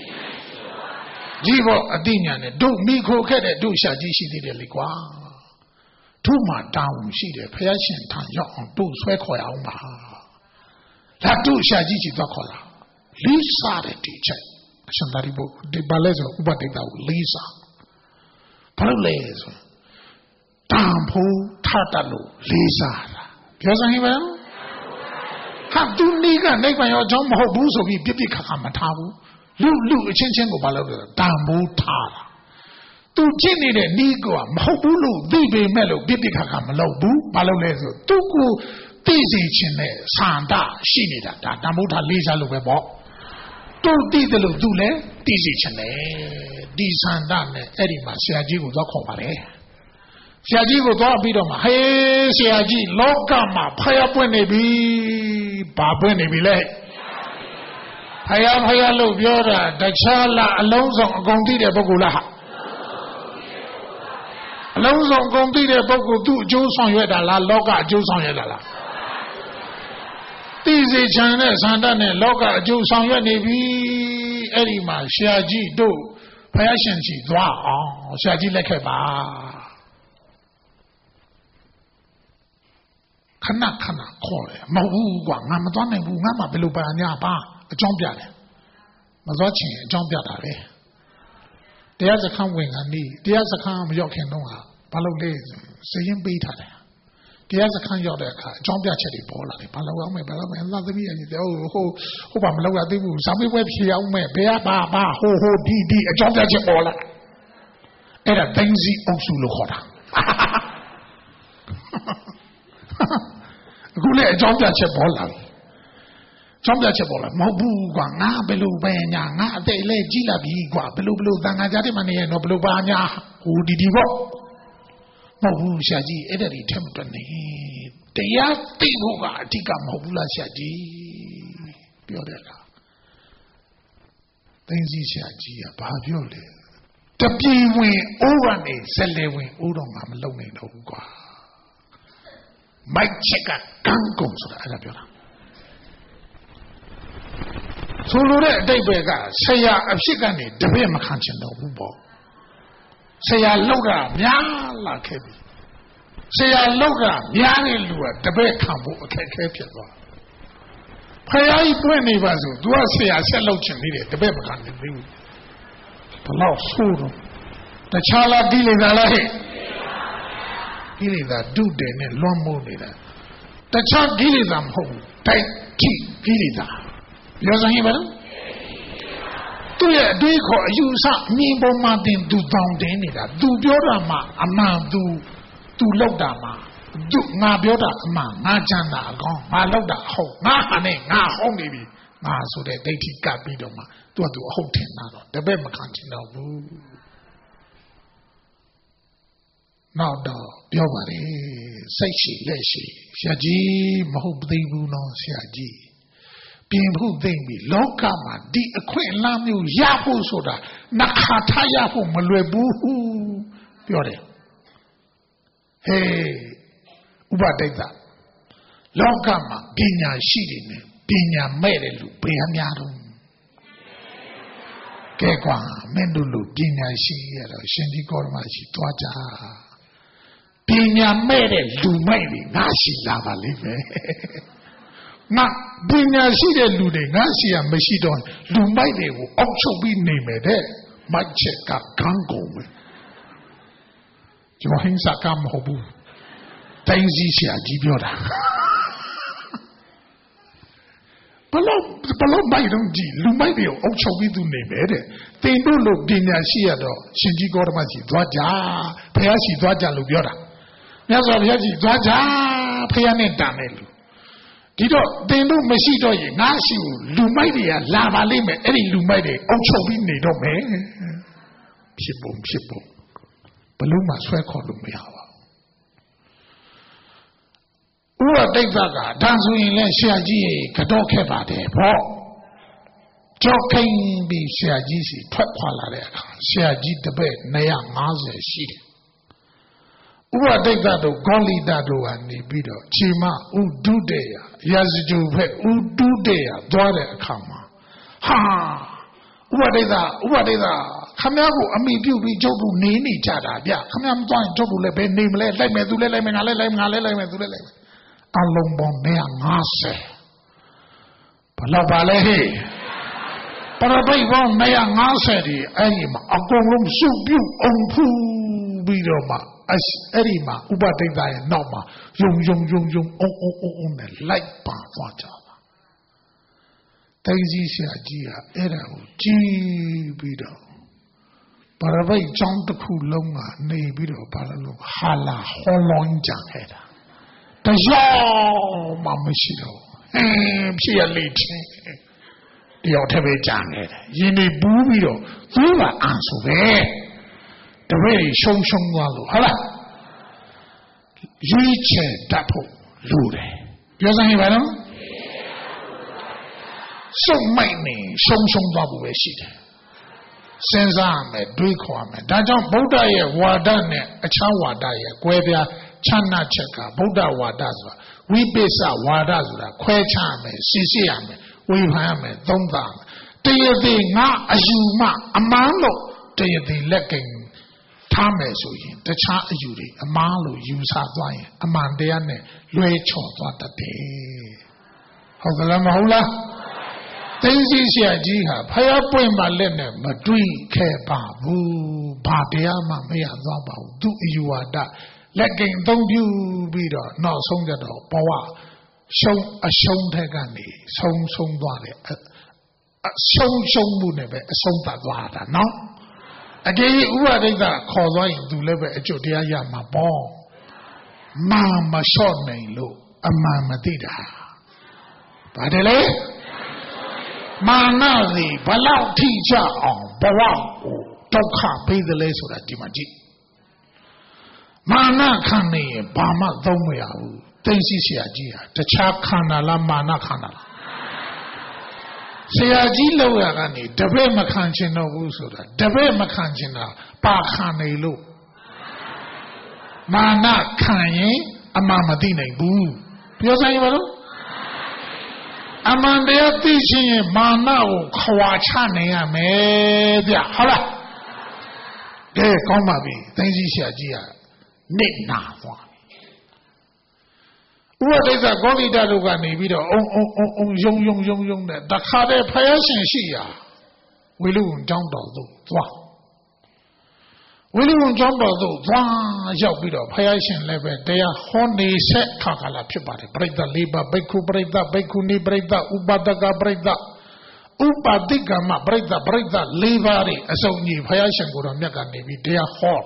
Jivo Adinian, do Miko Kede, do Shajishi de Ligua. Tuma down, she the patient Tanya, do Swekoyama. That do Shajishi Dokola. Lisa the teacher. Shandaribo, the Balezo, Ubadega, Lisa. Paralezo. Tampo, Tartalo, Lisa. Doesn't he well? Have do nigga, neighbor your John Hobuso be Bibi Kakamatabu. Lu, Chingo Balo, Dambu Tara. To Jenny the Nigo, Mahobulu, Bibi Mello, Bibi Kakamalo, Balolezo, Tuku, Tizi Chine, Sanda, Shinida, Damuta Lisa Lubebo. To Diddle Dule, Tizi Chine, Di Sandan, Edima, Siaji with the Compare. Siaji with all Bidoma, Hey, Siaji, Logama, Paya Buenebi, Babuenebile. ဖယားလို့ပြောတာတခြားလားအလုံးစုံအကုန်သိတဲ့ပုဂ္ဂိုလ်လားအလုံးစုံအကုန်သိတဲ့ပုဂ္ဂိုလ်သူ့အကျိုးဆောင်ရွက်တာလားလောကအကျိုးဆောင်ရွက်တာလားသိစေချင်တဲ့ဇန္တနဲ့လောကအကျိုးဆောင်ရွက်နေပြီအဲ့ဒီမှာဆရာကြီးတို့ဖယားရှင်ကြီးသွားအောင်ဆရာကြီးလက်ခဲ့ပါခဏခေါ်တယ်မဟုတ်ဘူးကွာငါမသွားနိုင်ဘူးငါမှဘယ်လိုပါညာပါအကြောင်းပြတယ်မသွားချင်အကြောင်းပြတာပဲတရားစခန်းဝင်ကနေတရားစခန်းမရောက်ခင်တော့ဘာလို့လဲစရင်ပေးထားတယ်တရားစခန်းရောက်တဲ့အခါအကြောင်းပြချက်တွေပေါ်လာတယ်ဘာလို့အောင်မဲ့သာသမီးကြီးဟိုဘာမလုပ်ရသေးဘူးဇာမေးပွဲဖြေအောင်မဲ့ဘယ်ကပါဟိုဒီအကြောင်းပြချက်ပေါ်လာအဲ့ဒါတိုင်းစီအုပ်စုလို့ခေါ်တာအခုလည်းအကြောင်းပြချက်ပေါ်လာအကြောင်းပြချက်ပေါ်လာမဟုတ်ဘူးကွာငါဘယ်လိုပဲညာငါအသက်လည်းကြီးလာပြီကွာဘယ်လိုသံဃာကြားထဲမှာနေရတော့ဘယ်လိုပါညာဟိုဒီပေါ့မဟုတ်ဘူးဆရာကြီးအဲ့ဒါတွေထက်မတွက်နေတရားသိဖို့ကအဓိကမဟုတ်ဘူးလားဆရာကြီးပြောတယ်လားသိသိဆရာကြီးကဘာပြောလဲတပြေဝင်အိုးကနေဇလေဝင်အိုးတော့ငါမလုံနိုင်တော့ဘူးကွာမိုက်ချက်ကကန်းကုန်ဆိုတာအဲ့ဒါပြောတာဆိုလိုတဲ့အတိတ်ပဲကဆရာအဖြစ်ကနေတပည့်မခံချင်တော့ဘူးပေါ့ဆရာလောက်တာများလာခဲ့ပြီဆရာလောက်ကများတဲ့လူကတပည့်ခံဖို့အခက်အခဲဖြစ်သွားဖယားကြီးပွင့်နေပါဆိုသူကဆရာဆက်လုပ်ချင်နေတယ်တပည့်မခံနိုင်ဘူးဘလောက်ဆိုးတော့တခြားလားကိလေသာလားဟဲ့ကိလေသာဒုတယ်နဲ့လွန်မိုးနေတာတခြားကိလေသာမဟုတ်ဘူးတိုက်ထိကိလေသာပြောစမ်းရင်ဘာလို့သူရဲ့အတွေးခေါ်အယူအဆအမြင်ပေါ်မှာတင်သူတောင်းတင်နေတာသူပြောတာမှအမှန်သူလောက်တာမှာသူငါပြောတာအမှန်ငါချမ်းသာအကောင်းငါလောက်တာဟုတ်ငါဟာနဲ့ငါဟုတ်နေပြီငါဆိုတဲ့ဒိဋ္ဌိကပ်ပြီးတော့မှသူကသူအဟုတ်ထင်တာတော့တပည့်မခံချင်တော့ဘူးနောက်တော့ပြောပါလေစိတ်ရှိလက်ရှိဆရာကြီးမဟုတ်သေးဘူးနော်ဆရာကြီးပြင်ဖို့သိမ့်ပြီလောကမှာဒီအခွင့်အလမ်းမျိုးရဖို့ဆိုတာနှခါထားရဖို့မလွယ်ဘူးပြောတယ်ဟေးဥပဒိတ်တာလောကမှာပညာရှိတယ်နဲ့ပညာမဲ့တယ်လူဘယ်အများတော့ကဲကွာမင်းတို့လူပညာရှိရတော့ရှင်ဒီကောရမရှိသွားကြပညာမဲ့တဲ့လူမဲ့တွေငါရှိလာပါလိမ့်မယ်ငါပညာရှိတဲ့လူတွေငါရှိရမရှိတော့လူမိုက်တွေကိုအောက်ချုပ်ပြီးနေမယ်တဲ့မိုက်ချက်ကဂန်းကုန်ပဲကျွန်တော်ဟင်းစားကမဟုတ်ဘူးတိုင်းစည်းဆရာကြီးပြောတာဘလို့မိုက်တော့ကြည့်လူမိုက်တွေကိုအောက်ချုပ်ပြီးသူနေမယ်တဲ့တင်တို့လို့ပညာရှိရတော့ရှင်ကြီးကောဓမရှိသွားကြဖះရှိသွားကြလို့ပြောတာမြတ်စွာဘုရားရှိသွားကြဖះနဲ့တန်တယ်လူဒီတော့တင်တို့မရှိတော့ရင်ငါရှိကိုလူမိုက်တွေကလာပါလိမ့်မယ်အဲ့ဒီလူမိုက်တွေအောက်ချုပ်ပြီးနေတော့မယ်ဖြစ်ပုံဘလို့မှဆွဲခေါ်လို့မရပါဘူးဥပဒိတ်ကဒါဆိုရင်လည်းဆရာကြီးကတော့ခဲ့ပါတယ်ပေါ့ကြောက်ခိုင်းပြီးဆရာကြီးစီထွက်ခွာလာတဲ့အခါဆရာကြီးတပည့်250ရှိတယ်ဥပဒိတ်တို့ဂေါလိတတို့ကနေပြီးတော့ခြေမဥဒုတေယရာဇဂျုဖက်ဥဒုတေယသွားတဲ့အခါမှာဟာဥပဒိတ်ခမည်းကိုအမိပြုတ်ပြီးကျုပ်တို့နေကြတာဗျခမည်းမသွားရင်ကျုပ်တို့လည်းပဲနေမလဲလိုက်မယ်သူလည်းလိုက်မယ်ငါလည်းလိုက်မယ်သူလည်းလိုက်မယ်အလုံးပေါင်း150ဘလောက်ပါလဲဟဲ့ပရပိတ်ပေါင်း150ဒီအဲ့ဒီမှာအကုန်လုံးစုပြုတ်အောင်ဖူးပြီးတော့မှအဲ့ဒီမှာဥပဒိတ်ရဲ့နောက်မှာယုံအုံနဲ့လိုက်ပါသွားကြတာတိုင်းကြီးဆရာကြီးကအဲ့ဒါကိုကြည်ပြီးတော့ပရပိတ်ကျောင်းတစ်ခုလုံးကနေပြီးတော့ဘာလို့ဟာလာဟောလွန်ကြခဲ့တာတရားမှမရှိတော့ဖြစ်ရလိမ့်ချင်းတယောက်တည်းပဲကြံနေတယ်ယင်းနေပူးပြီးတော့သူ့မှာအန်ဆိုပဲတပည့်ရှုံသွားလို့ဟုတ်လားရွေးချယ်တတ်ဖို့လိုတယ်ပြောစမ်းရပါတော့စုံမိုက်နေဆုံးသွားဖို့ပဲရှိတယ်စဉ်းစားမယ်တွေးခေါ်မယ်ဒါကြောင့်ဗုဒ္ဓရဲ့ဝါဒနဲ့အခြားဝါဒရဲ့ကွဲပြားခြားနာချက်ကဗုဒ္ဓဝါဒဆိုတာဝိပိဿဝါဒဆိုတာခွဲခြားမယ်စီစစ်ရမယ်ဝေဖန်ရမယ်သုံးသပ်မယ်တရားသေးငါအယူမှအမှန်လို့တရားသေးလက်ကင်ထားမယ်ဆိုရင်တခြားအယူတွေအမှားလို့ယူဆသွားရင်အမှန်တရားနဲ့လွဲချော်သွားတတ်တယ်ဟုတ်ကလားမဟုတ်လားသိသိဆရာကြီးဟာဖယားပွင့်ပါလက်နဲ့မတွေ့ခဲ့ပါဘူးဘာတရားမှမရသွားပါဘူးသူအယူဝါဒလက်ကင်သုံးပြုပြီးတော့နောက်ဆုံးကြတော့ဘဝရှုံးအရှုံးထက်ကနေဆုံးသွားတယ်အရှုံးမှုနဲ့ပဲအဆုံးသတ်သွားတာနော်အကြည့်ဥပဒိတ်ကခေါ်သွားရင်သူလည်းပဲအကျိုးတရားရမှာပေါ့မာမလျှော့နိုင်လို့အမှန်မသိတာပါတယ်လေမာနစီဘလောက်ထိကြအောင်ဘဝကိုဒုက္ခပေးတယ်လေဆိုတာဒီမှာကြည့်မာနခံနေရင်ဘာမှသုံးမရဘူးသိသိဆရာကြီးဟာတခြားခန္ဓာလားမာနခန္ဓာလားဆရာကြီးလောက်ရကနေတပည့်မခံချင်တော့ဘူးဆိုတာတပည့်မခံချင်တာပါခံနေလို့မာနခံရင်အမှန်မသိနိုင်ဘူးပြောစမ်းရပါလို့အမှန်တရားသိချင်းရင်မာနကိုခွာချနိုင်ရမယ်ဗျဟုတ်လားကဲကောင်းပါပြီသိသိဆရာကြီးကနေနာသွားဥပဒိစ္စဂေါလိတတို့ကနေပြီးတော့အုံယုံတဲ့တခါတည်းဖယားရှင်ရှိရာဝေလူဝန်ကျောင်းတော်သို့သွားဝေလူဝန်ကျောင်းတော်သို့သွားရောက်ပြီးတော့ဖယားရှင်လည်းပဲတရားဟောနေဆက်ခါလာဖြစ်ပါတယ်ပရိသတ်၄ပါးဘိက္ခုပရိသတ်ဘိက္ခုနီပရိသတ်ဥပဒကပရိသတ်ဥပတိကမပရိသတ်၄ပါးတွေအစုံကြီးဖယားရှင်ကိုယ်တော်မြတ်ကနေပြီးတရားဟော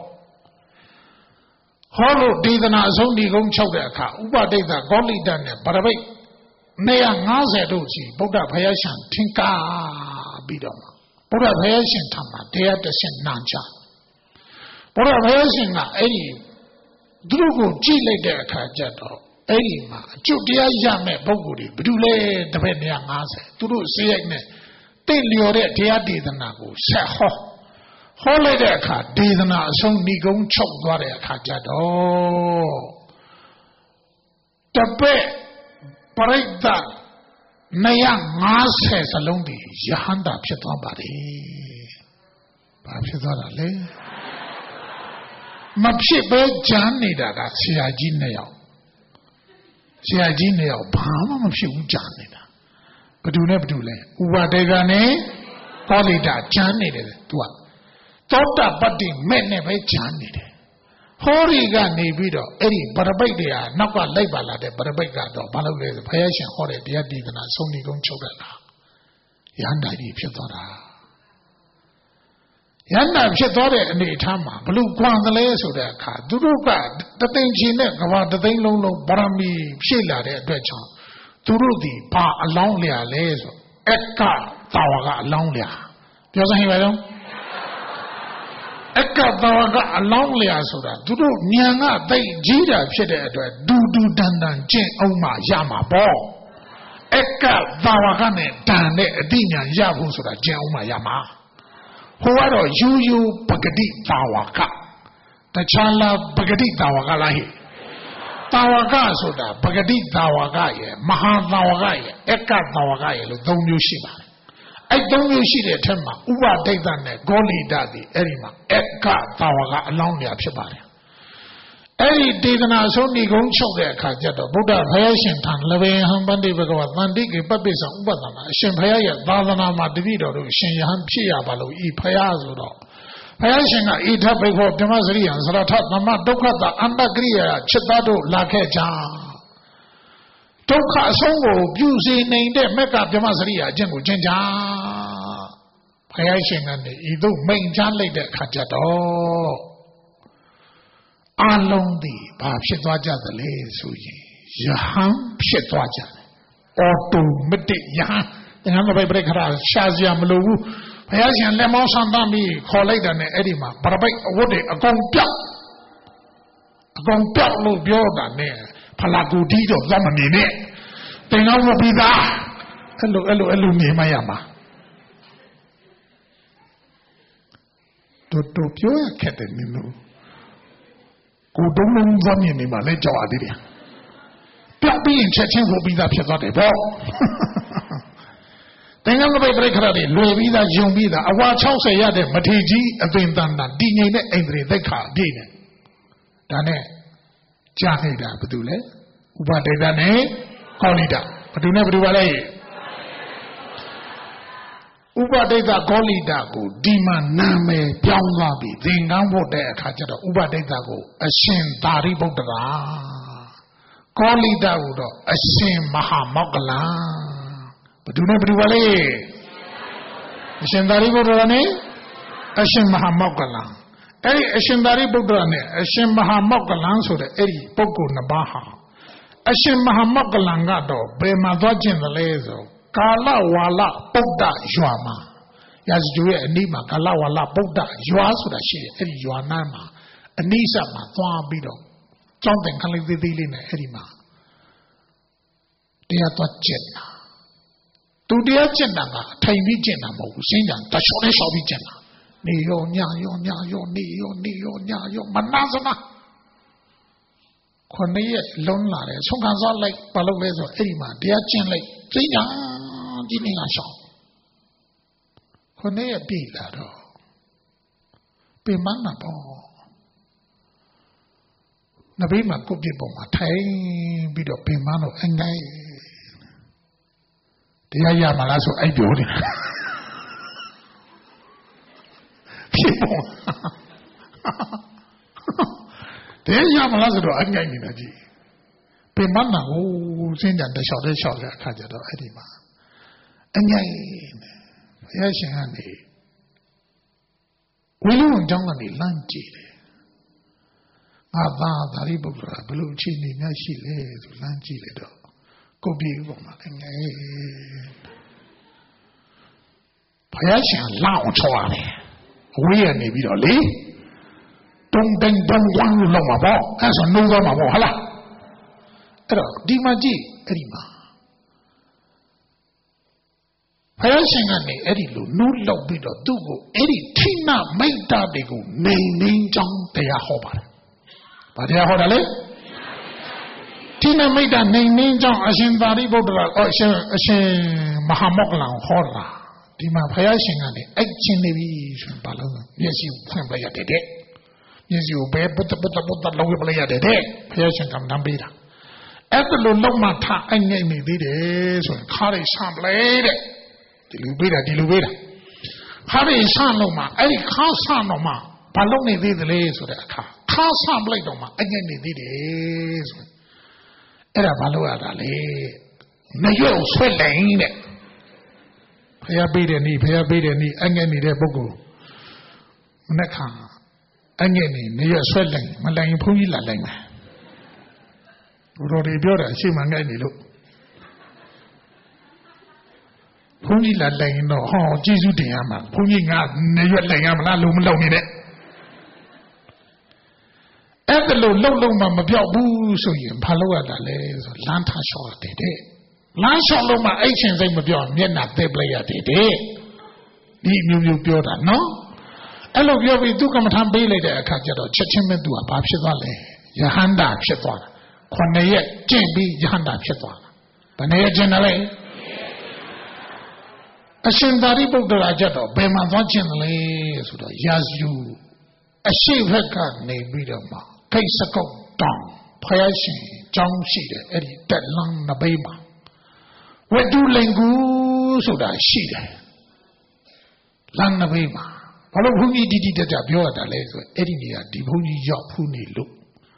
လို့ဒေသနာအဆုံးဒီကုန်းချုပ်တဲ့အခါဥပဒိတ်ဂေါလိတနဲ့ဗရပိတ်250တို့စီဗုဒ္ဓဘုရားရှင်ထင်ကားပြီးတော့ဗုဒ္ဓဘုရားရှင်ထံမှာတရားတဆင့်နာချဗုဒ္ဓဘုရားရှင်ကအဲ့ဒီသူတို့ကိုကြည့်လိုက်တဲ့အခါကျတော့အဲ့ဒီမှာအကျုပ်တရားရမဲ့ပုဂ္ဂိုလ်တွေဘယ်သူလဲတပည့်250သူတို့စရိုက်နဲ့တင့်လျော်တဲ့တရားဒေသနာကိုဆက်ဟောလိုက်တဲ့အခါဒေသနာအဆုံးဒီကုန်းချုပ်သွားတဲ့အခါကျတော့တပည့်ပရိသတ်250စလုံးဒီယဟန္တာဖြစ်သွားပါတယ်ဘာဖြစ်သွားတာလဲမဖြစ်ပဲကြမ်းနေတာကဆရာကြီး2ယောက်ဘာမှမဖြစ်ဘူးကြမ်းနေတာဘယ်သူနဲ့ဘယ်သူလဲဥပဒေကနဲ့ကောလိတာကြမ်းနေတယ်သူကသောတာပတ္တိမဲ့နဲ့ပဲကြမ်းနေတယ်ဟောရီကနေပြီးတော့အဲ့ဒီပရပိတ်တွေဟာနောက်ကလိုက်ပါလာတဲ့ပရပိတ်ကတော့ဘာလို့လဲဆိုဘုရားရှင်ဟောတဲ့တရားဒေသနာဆုံးဒီကုန်းချုပ်တယ်လားယန္တာကြီးဖြစ်သွားတာယန္တာဖြစ်သွားတဲ့အနေအထားမှာဘလို့ကွာသလဲဆိုတဲ့အခါသူတို့ကတသိန်းချီနဲ့ကဘာတသိန်းလုံးဗရမီဖြည့်လာတဲ့အတွက်ကြောင့်သူတို့ဒီဘာအလောင်းလျာလဲဆိုအက်ကတာဝကအလောင်းလျာပြောစမ်းဟိပါတော့အကတာဝကအလောင်းလျာဆိုတာသူတို့ဉာဏ်ကသိကြီးတာဖြစ်တဲ့အတွက်ဒူတန်ကျင့်အောင်မှရမှာပေါ့အကတာဝကနဲ့တန်တဲ့အတိညာရဖို့ဆိုတာကျင့်အောင်မှရမှာဟိုကတော့ယူပဂတိတာဝကတခြားလားပဂတိတာဝကလားဟိတာဝကဆိုတာပဂတိတာဝကရဲ့မဟာတာဝကရဲ့အကတာဝကရဲ့လို့3မျိုးရှိပါတယ်အဲ့3မျိုးရှိတဲ့အထက်မှာဥပဒိတ်နဲ့ဂေါလိတတွေအဲ့ဒီမှာအကတာဝကအလောင်းလျာဖြစ်ပါတယ်အဲ့ဒီဒေသနာဆုံးဒီကုန်းချုပ်တဲ့အခါကျတော့ဗုဒ္ဓဘုရားရှင်ထံလဘေဟံပန္တိဘဂဝါသန္တိကေပပိစ္ဆံဥပဒနာအရှင်ဘုရားရဲ့သာသနာမှာတပည့်တော်တို့ရှင်ယဟန်ဖြစ်ရပါလို့ဤဘုရားဆိုတော့ဘုရားရှင်ကဣထဘိခောဓမ္မစရိယံသရထသမဒုက္ခတအန္တကရိယာจิตသားတို့လာခဲ့ကြဒုက္ခအဆုံးကိုပြုစေနိုင်တဲ့မက်ကဓမ္မစရိယာအကျင့်ကိုကျင့်ကြဘုရားရှင်ကနေဤသို့မိန့်ကြားလိုက်တဲ့အခါကျတော့အလုံးဒီဘာဖြစ်သွားကြသလဲဆိုရင်ယဟန်ဖြစ်သွားကြတယ်အော်တိုမက်တစ်ယဟန်တဏှာဘိုက်ပြိခရာရှာစရာမလိုဘူးဘုရားရှင်လက်မောင်းဆန်းသမ်းပြီးခေါ်လိုက်တာနဲ့အဲ့ဒီမှာပရပိတ်အဝတ်တွေအကုန်ပြောက်လို့ပြောတာနဲ့ဖလာကူတီတော့သွားမနေနဲ့တင်တော့မပြီးသားအဲ့လိုနေမှရမှာတို့ပြောရခက်တယ်နင်တို့ကိုတုံးလုံးသွားမြင်နေမှလဲကြောက်ရသေးတယ်ပြပြီးရင်ချက်ချင်းဟိုပြီးသားဖြစ်သွားတယ်ပေါ့တင်ကန်းမပိတ်ပြိခရတွေလွယ်ပြီးသားယုံပြီးသားအဝါ60ရတဲ့မထေကြီးအသွင်တန်တာတည်ငြိမ်တဲ့အိန္ဒြေသက်ခါအပြည့်နဲ့ဒါနဲ့ကြားနေတာဘာတူလဲဥပဒိတနဲ့ကောလိတဘာတူနဲ့ဘာတူပါလဲဥပဒိတကောလိတကိုဒီမှာနာမည်ပြောင်းသွားပြီသင်္ကန်းဖို့တဲ့အခါကျတော့ဥပဒိတကိုအရှင်သာရိပုတ္တရာကောလိတကိုတော့အရှင်မဟာမောက္ကလံဘာတူနဲ့ဘာတူပါလဲအရှင်သာရိပုတ္တရာနဲ့အရှင်မဟာမောက္ကလံအဲ့ဒီအရှင်သာရိပုတ္တရာနဲ့အရှင်မဟာမောက္ကလံဆိုတဲ့အဲ့ဒီပုဂ္ဂိုလ်နှစ်ပါးဟာအရှင်မဟာမောက္ကလံကတော့ဘယ်မှာသွားကျင့်တယ်လဲဆိုကာလဝါလပုဒ္ဒရွာမှာရာဇဂိုရဲ့အနီးမှာကာလဝါလပုဒ္ဒရွာဆိုတာရှိတယ်အဲ့ဒီရွာနားမှာအနီးဆက်မှာသွားပြီးတော့ကျောင်းတင်ခလေးသေးသေးလေးနဲ့အဲ့ဒီမှာတရားသွားကျင့်တာသူတရားကျင့်တာကထိုင်ပြီးကျင့်တာမဟုတ်ဘူးရှင်းကြတချောလေးရှောက်ပြီးကျင့်တာနေရောညရောနေရောညရောမနာစနာခொနည်းရဲ့လုံးလာတယ်ဆုံးခံစားလိုက်ဘာလို့လဲဆိုအဲ့ဒီမှာတရားကျင့်လိုက်သိညာဒီနေရာရှောက်ခொနည်းရဲ့ပြီလာတော့ပြမနာပေါ့နဘေးမှာကိုပြစ်ပေါ်မှာထိုင်ပြီးတော့ပြမတော့အငိုင်းတရားရမလားဆိုအဲ့ပြောတယ်ဖြစ်ပေါ်တရားရမလားဆိုတော့အငိုင်းနေတာကြီးပြမနာဟိုစင်းကြံတလျှောက်တဲ့အခါကျတော့အဲ့ဒီမှာအငိုင်းဘုရားရှင်ကနေဝိလုဝန်ကျောင်းကနေလမ်းကြည့်တယ်ငါသားသာရိပုတ္တရာဘယ်လိုအခြေအနေများရှိလဲဆိုလမ်းကြည့်လိုက်တော့ကိုပြေပေါ်မှာအငိုင်းဘုရားရှင်လောက်ချောရတယ်အဝေးရနေပြီးတော့လေတုံတိန်တုံဝမ်းလို့လောက်မှာပေါ့အဲ့ဆိုနှိုးသွားမှာပေါ့ဟုတ်လားအဲ့တော့ဒီမှာကြည့်အဲ့ဒီမှာဘုရားရှင်ကနေအဲ့ဒီလိုနှိုးလောက်ပြီးတော့သူ့ကိုအဲ့ဒီထိနမိတ်တာတွေကိုနေနေကြောင်းတရားဟောပါတယ်ဘာတရားဟောတာလဲထိနမိတ်တာနေနေကြောင်းအရှင်သာရိပုတ္တရာအရှင်မဟာမောက္ကလံဟောတာဒီမှာဘုရားရှင်ကနေအိုက်ချင်းနေပြီဆိုဘာလို့မျက်စိကိုဖွင့်လိုက်ရတဲ့မျက်စိကိုဘယ်ပုတ္တလုံးပြလိုက်ရတဲ့ဘုရားရှင်ကမ္ဘာပေးတာအဲ့ဒါလိုလုံးမထားအိုက်နေနေသေးတယ်ဆိုရင်ခါရိဆံပလေတဲ့ဒီလိုပေးတာခါရိဆံလုံးမှာအဲ့ဒီခါဆံတော့မှဘာလုံးနေသေးတယ်လဲဆိုတဲ့အခါခါဆံပလိုက်တော့မှအိုက်နေနေသေးတယ်ဆိုအဲ့ဒါဘာလို့ရတာလဲမရွတ်ဆွဲလိုက်တဲ့ဘုရားပေးတဲ့နေ့အငဲ့နေတဲ့ပုဂ္ဂိုလ်မနေ့ကအငဲ့နေရွတ်ဆွဲလိုက်မလိုက်ရင်ဘုန်းကြီးလာလိုက်မယ်ဘုရားတွေပြောတာအရှိမှငဲ့နေလို့ဘုန်းကြီးလာလိုက်ရင်တော့ဟောကျေးဇူးတင်ရမှာဘုန်းကြီးငါနေရွတ်လိုက်ရမလားလို့မလုပ်နေတဲ့အဲ့ဒါလို့လုံးမှမပြောက်ဘူးဆိုရင်ဘာလို့ရတာလဲဆိုလမ်းထားလျှောက်ရတယ်တဲ့လမ်းလျှောက်လုံးမှအိတ်ရှင်စိတ်မပြောမျက်နှာသက်ပလိုက်ရတယ်တဲ့ဒီမျိုးပြောတာနော်အဲ့လိုပြောပြီးသူကမ္မထမ်းပေးလိုက်တဲ့အခါကျတော့ချက်ချင်းပဲသူကဘာဖြစ်သွားလဲယဟန္တာဖြစ်သွားတာ9ရက်ကျင့်ပြီးယဟန္တာဖြစ်သွားတာဘယ်နှစ်ရက်ကျင့်တယ်လဲအရှင်သာရိပုတ္တရာကျတော့ဘယ်မှာသွားကျင့်တယ်လဲဆိုတော့ရာဇူအရှိဘက်ကနေပြီးတော့မှခိတ်စကုတ်တောင်ဖယားရှင်ကျောင်းရှိတယ်အဲ့ဒီတက်လန်းနဘေးမှာဝတ္တုလင်ကူဆိုတာရှိတယ်လမ်းနဘေးမှာဘာလို့ဘုန်းကြီးတိတက်ပြောရတာလဲဆိုအဲ့ဒီနေရာဒီဘုန်းကြီးရောက်ဖူးနေလို့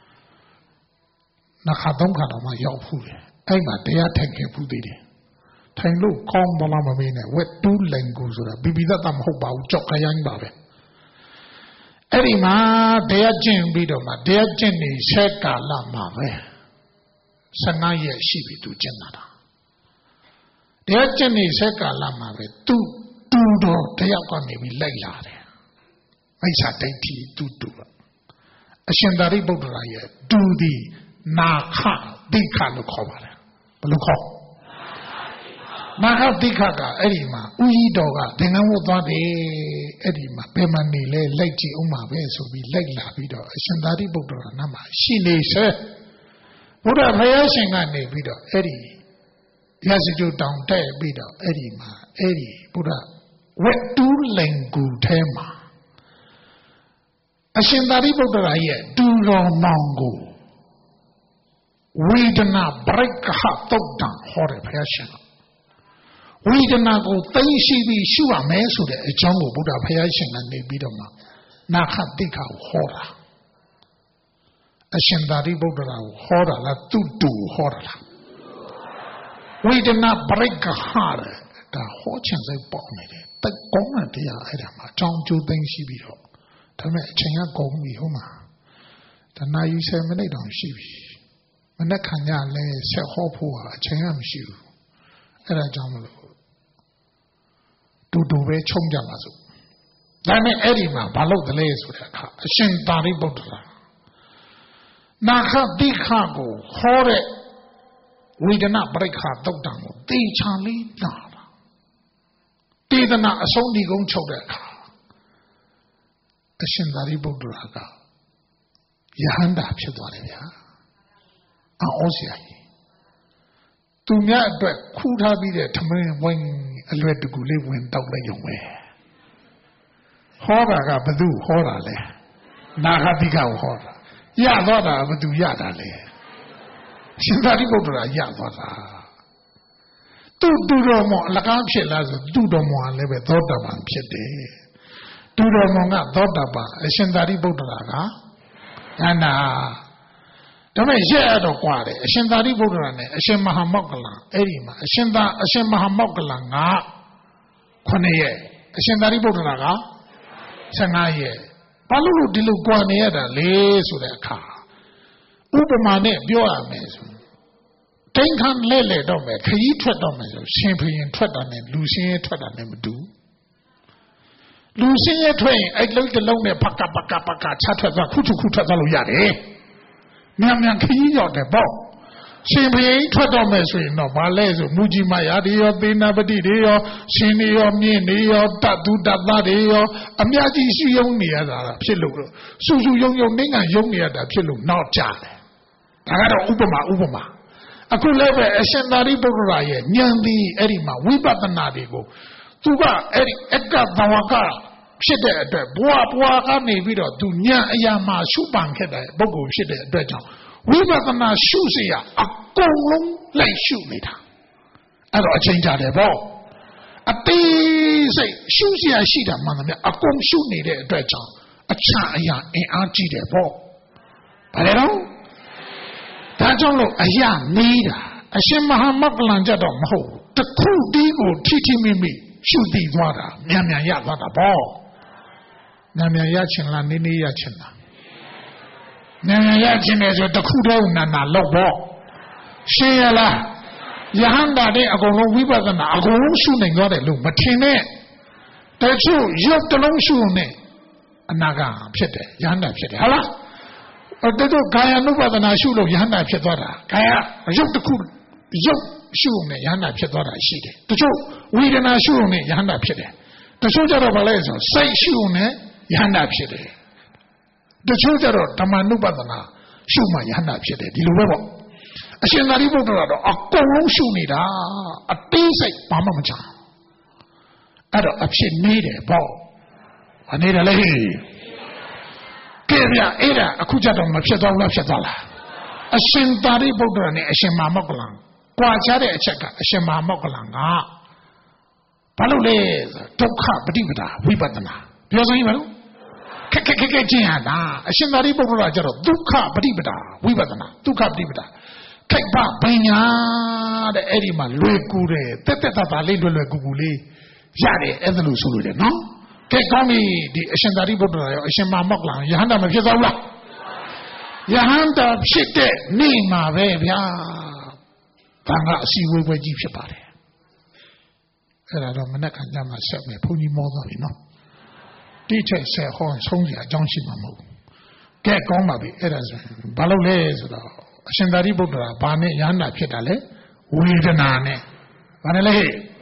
နှစ်ခါသုံးခါတော့မှရောက်ဖူးတယ်အဲ့မှာတရားထိုင်ခဲ့ဖူးသေးတယ်ထိုင်လို့ကောင်းမလားမမေးနဲ့ဝတ္တုလင်ကူဆိုတာဘီဘီသက်မဟုတ်ပါဘူးကြောက်ခရိုင်းပါပဲအဲ့ဒီမှာတရားကျင့်ပြီးတော့မှတရားကျင့်နေဆက်ကာလမှာပဲ15ရက်ရှိပြီသူကျင့်တာတရားကျင့်နေဆက်ကာလမှာပဲသူတော်တယောက်ကနေပြီးလိုက်လာတယ်မိစ္ဆာဒိဋ္ဌိသူအရှင်သာရိပုတ္တရာရဲ့သူသည်နာခဒိဋ္ဌလို့ခေါ်ပါတယ်ဘယ်လိုခေါ်နာခတိခကအဲ့ဒီမှာဥကြီးတော်ကသင်္ကန်းဝတ်သွားတယ်အဲ့ဒီမှာဘယ်မှနေလဲလိုက်ကြည့်အောင်ပါပဲဆိုပြီးလိုက်လာပြီးတော့အရှင်သာရိပုတ္တရာနာမှာရှိနေစေဘုရားဘုရားရှင်ကနေပြီးတော့အဲ့ဒီရစီကျုတောင်တက်ပြီးတော့အဲ့ဒီမှာအဲ့ဒီဘုရားဝက်တူးလိန်ကူထဲမှာအရှင်သာရိပုတ္တရာရဲ့တူတော်မောင်ကိုဝေဒနာပရိက္ခတုတ်တံဟောတယ်ဘုရားရှင်ဝေဒနာကိုသိရှိပြီးရှုရမယ်ဆိုတဲ့အကြောင်းကိုဘုရားဘုရားရှင်ကနေပြီးတော့မှနာခတိခကိုဟောတာအရှင်သာရိပုတ္တရာကိုဟောတာလားသူတူဟောတာလားဝေဒနာပရိက္ခတဲ့ဒါဟောချင်စိတ်ပေါ့နေတယ်တိတ်ကောင်းတဲ့တရားအဲ့ဒါမှာအကြောင်းကျိုးသိရှိပြီးတော့ဒါပေမဲ့အချိန်ကကုန်ပြီဟုတ်မှာဒါနာယူ10မိနစ်တောင်ရှိပြီမနေ့ခါညလဲဆက်ဟောဖို့အချိန်ကမရှိဘူးအဲ့ဒါကြောင့်မလို့တူတူပဲချုံကြပါစို့ဒါနဲ့အဲ့ဒီမှာဘာလို့တလဲဆိုတဲ့အခါအရှင်သာရိပုတ္တရာနာခတိခကိုဟောတဲ့ဝေဒနာပရိက္ခတုတ်တံကိုတေချာလေးနာတာတေဒနာအဆုံးဒီကုန်းချုပ်တဲ့အခါအရှင်သာရိပုတ္တရာကယဟန္တာဖြစ်သွားတယ်ဗျာအော်စရာကြီးသူများအတွက်ခူးထားပြီးတဲ့ထမင်းဝင်းအလွယ်တကူလေးဝင်တောက်လိုက်ရုံပဲဟောတာကဘသူဟောတာလဲနာဂတိကကိုဟောတာရသွားတာဘသူရတာလဲရှင်သာရိပုတ္တရာရသွားတာတူတော်မောအလကားဖြစ်လားဆိုတူတော်မောကလည်းပဲသောတာပန်ဖြစ်တယ်တူတော်မောကသောတာပန်အရှင်သာရိပုတ္တရာကယန္တာဒါပေမဲ့ရဲ့အဲ့တော့ကွာတယ်အရှင်သာရိပုတ္တရာနဲ့အရှင်မဟာမောက္ကလံအဲ့ဒီမှာအရှင်မဟာမောက္ကလံက9ရက်အရှင်သာရိပုတ္တရာက15ရက်ဘာလို့ဒီလိုကွာနေရတာလဲဆိုတဲ့အခါဥပမာနဲ့ပြောရမယ်ဆိုတိန်ခံလဲတော့မယ်ခရီးထွက်တော့မယ်ဆိုရှင်ဘုရင်ထွက်တာနဲ့လူရှင်ရဲ့ထွက်တာနဲ့မတူလူရှင်ရဲ့ထွက်ရင်အဲ့လုံးတစ်လုံးနဲ့ပကချထွက်သွားခုထွက်သွားလို့ရတယ်မြန်ခရီးရောက်တယ်ပေါ့ရှင်ဘုရင်ထွက်တော့မယ်ဆိုရင်တော့ဘာလဲဆိုမူကြီးမယာတွေရောသေနာပတိတွေရောရှင်တွေရောမြင့်တွေရောတတ်သူတတ်သားတွေရောအများကြီးရှိယုံနေရတာဖြစ်လို့စူယုံနိုင်ငံယုံနေရတာဖြစ်လို့နောက်ကြတယ်ဒါကတော့ဥပမာအခုလည်းပဲအရှင်သာရိပုတ္တရာရဲ့ဉာဏ်သည်အဲ့ဒီမှာဝိပဿနာတွေကိုသူကအဲ့ဒီအကသဝကဖြစ်တဲ့အတွက်ဘွားကနေပြီးတော့သူဉာဏ်အရာမှာရှုပန်ခဲ့တဲ့ပုဂ္ဂိုလ်ဖြစ်တဲ့အတွက်ကြောင့်ဝိပဿနာရှုเสียအကုန်လုံးလိုက်ရှုနေတာအဲ့တော့အချိန်ကြတယ်ပေါ့အသေးစိတ်ရှုเสียရှိတာမှန်တယ်အကုန်ရှုနေတဲ့အတွက်ကြောင့်အချအရာအင်အားကြီးတယ်ပေါ့ဘာလဲတော့ဒါကြောင့်လို့အရာနေတာအရှင်မဟာမောက္ကလံကြတော့မဟုတ်တခုတည်းကိုထိမိရှုသိသွားတာမြန်ရသွားတာပေါ့မြန်ရချင်လားနေရချင်လားမြန်ရချင်တယ်ဆိုတခုတော့နာလောက်ပေါ့ရှင်းရလားယဟန္တာတဲ့အကုန်လုံးဝိပဿနာအကုန်လုံးရှုနိုင်သွားတယ်လို့မထင်နဲ့တချို့ရုပ်တလုံးရှုနေအနာဂါဖြစ်တယ်ယဟန္တာဖြစ်တယ်ဟုတ်လားတချို့ကာယ ानु ပဒနာရှုလို့ယဟန္တာဖြစ်သွားတာကာယရုပ်တစ်ခုရုပ်ရှုနေယဟန္တာဖြစ်သွားတာရှိတယ်တချို့ဝေဒနာရှုနေယဟန္တာဖြစ်တယ်တချို့ကျတော့ဗလဲဆိုစိတ်ရှုနေယဟန္တာဖြစ်တယ်တချို့ကျတော့ဓမ္မ ानु ပဒနာရှုမှယဟန္တာဖြစ်တယ်ဒီလိုပဲပေါ့အရှင်သာရိပုတ္တရာတော့အကုန်လုံးရှုနေတာအသေးစိတ်ဘာမှမချမ်းအဲ့တော့အဖြစ်နေတယ်ပေါ့အနေတယ်လေကဲဗျအဲ့ဒါအခုကြတော့မဖြစ်သွားဘူးလားဖြစ်သွားလားအရှင်သာရိပုတ္တရာနဲ့အရှင်မဟာမောက္ကလံကြွာချတဲ့အချက်ကအရှင်မဟာမောက္ကလံကဘာလို့လဲဒုက္ခပฏิပဒါဝိပဿနာပြောစမ်းပါလို့ခက်ချင်းရတာအရှင်သာရိပုတ္တရာကျတော့ဒုက္ခပฏิပဒါဝိပဿနာဒုက္ခပฏิပဒါခိုက်ပါပညာတဲ့အဲ့ဒီမှာလွယ်ကူတယ်တက်တာလေးလွယ်ကူလေးရတယ်အဲ့ဒါလို့ဆိုလို့တယ်နော်ကဲကောင်းပြီဒီအရှင်သာရိပုတ္တရာရောအရှင်မဟာမောက္ကလံယဟန္တာမဖြစ်သွားဘူးလားယဟန္တာဖြစ်တဲ့နေ့မှာပဲဗျာဘာကအစီဝေးပွဲကြီးဖြစ်ပါတယ်အဲ့ဒါတော့မနေ့ကညမှာဆက်မယ်ဘုန်းကြီးမောသွားပြီနော်တိကျဆက်ဟောဆုံးစရာအကြောင်းရှိမှာမဟုတ်ဘူးကဲကောင်းပါပြီအဲ့ဒါဆိုဘာလို့လဲဆိုတော့အရှင်သာရိပုတ္တရာဘာနဲ့ယဟန္တာဖြစ်တာလဲဝေဒနာနဲ့ဘာနဲ့လဲ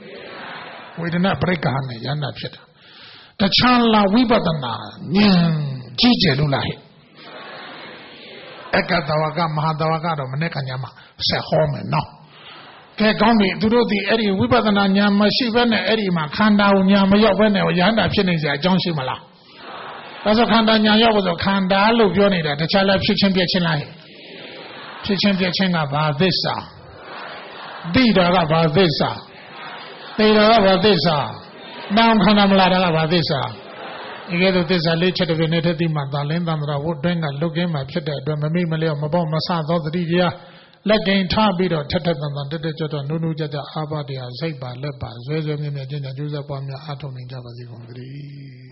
ဝေဒနာပရိက္ခာနဲ့ယန္တာဖြစ်တာတခြားလာဝိပဿနာဉာဏ်ကြီးကျယ်လို့လားဟဲ့အကတဝကမဟာတဝကတော့မနေ့ကညမှာဆက်ဟောမယ်နော်ကဲကောင်းပြီသူတို့ဒီအဲ့ဒီဝိပဿနာဉာဏ်မရှိဘဲနဲ့အဲ့ဒီမှာခန္ဓာကိုဉာဏ်မရောက်ဘဲနဲ့ယန္တာဖြစ်နေစရာအကြောင်းရှိမလားဒါဆိုခန္ဓာဉာဏ်ရောက်ဖို့ဆိုခန္ဓာလို့ပြောနေတာတခြားလည်းဖြစ်ချင်းပြက်ချင်းလားဟဲ့ဖြစ်ချင်းပြက်ချင်းကဘာသစ္စာသိတာကဘာသစ္စာသိတာကဘာသစ္စာနောင်ခန္ဓာမလာတာကဘာသစ္စာဒီကဲတော့သစ္စာလေးချက်တစ်ပြည့်နဲ့တည်းမှသာလင်းသံဃာဝတ်တွင်းကလုတ်ကင်းမှဖြစ်တဲ့အတွက်မမိမလျော့မပေါ့မဆသောသတိတရားလက်ကင်ထားပြီးတော့ထက်ထက်တန်တန်တက်တက်ကြွကြွနုနုကြကြအာဘတရားစိတ်ပါလက်ပါဇွဲဇွဲမြဲမြဲကျင့်ကြံကြိုးစားပွားများအားထုတ်နိုင်ကြပါစေကုန်သတည်း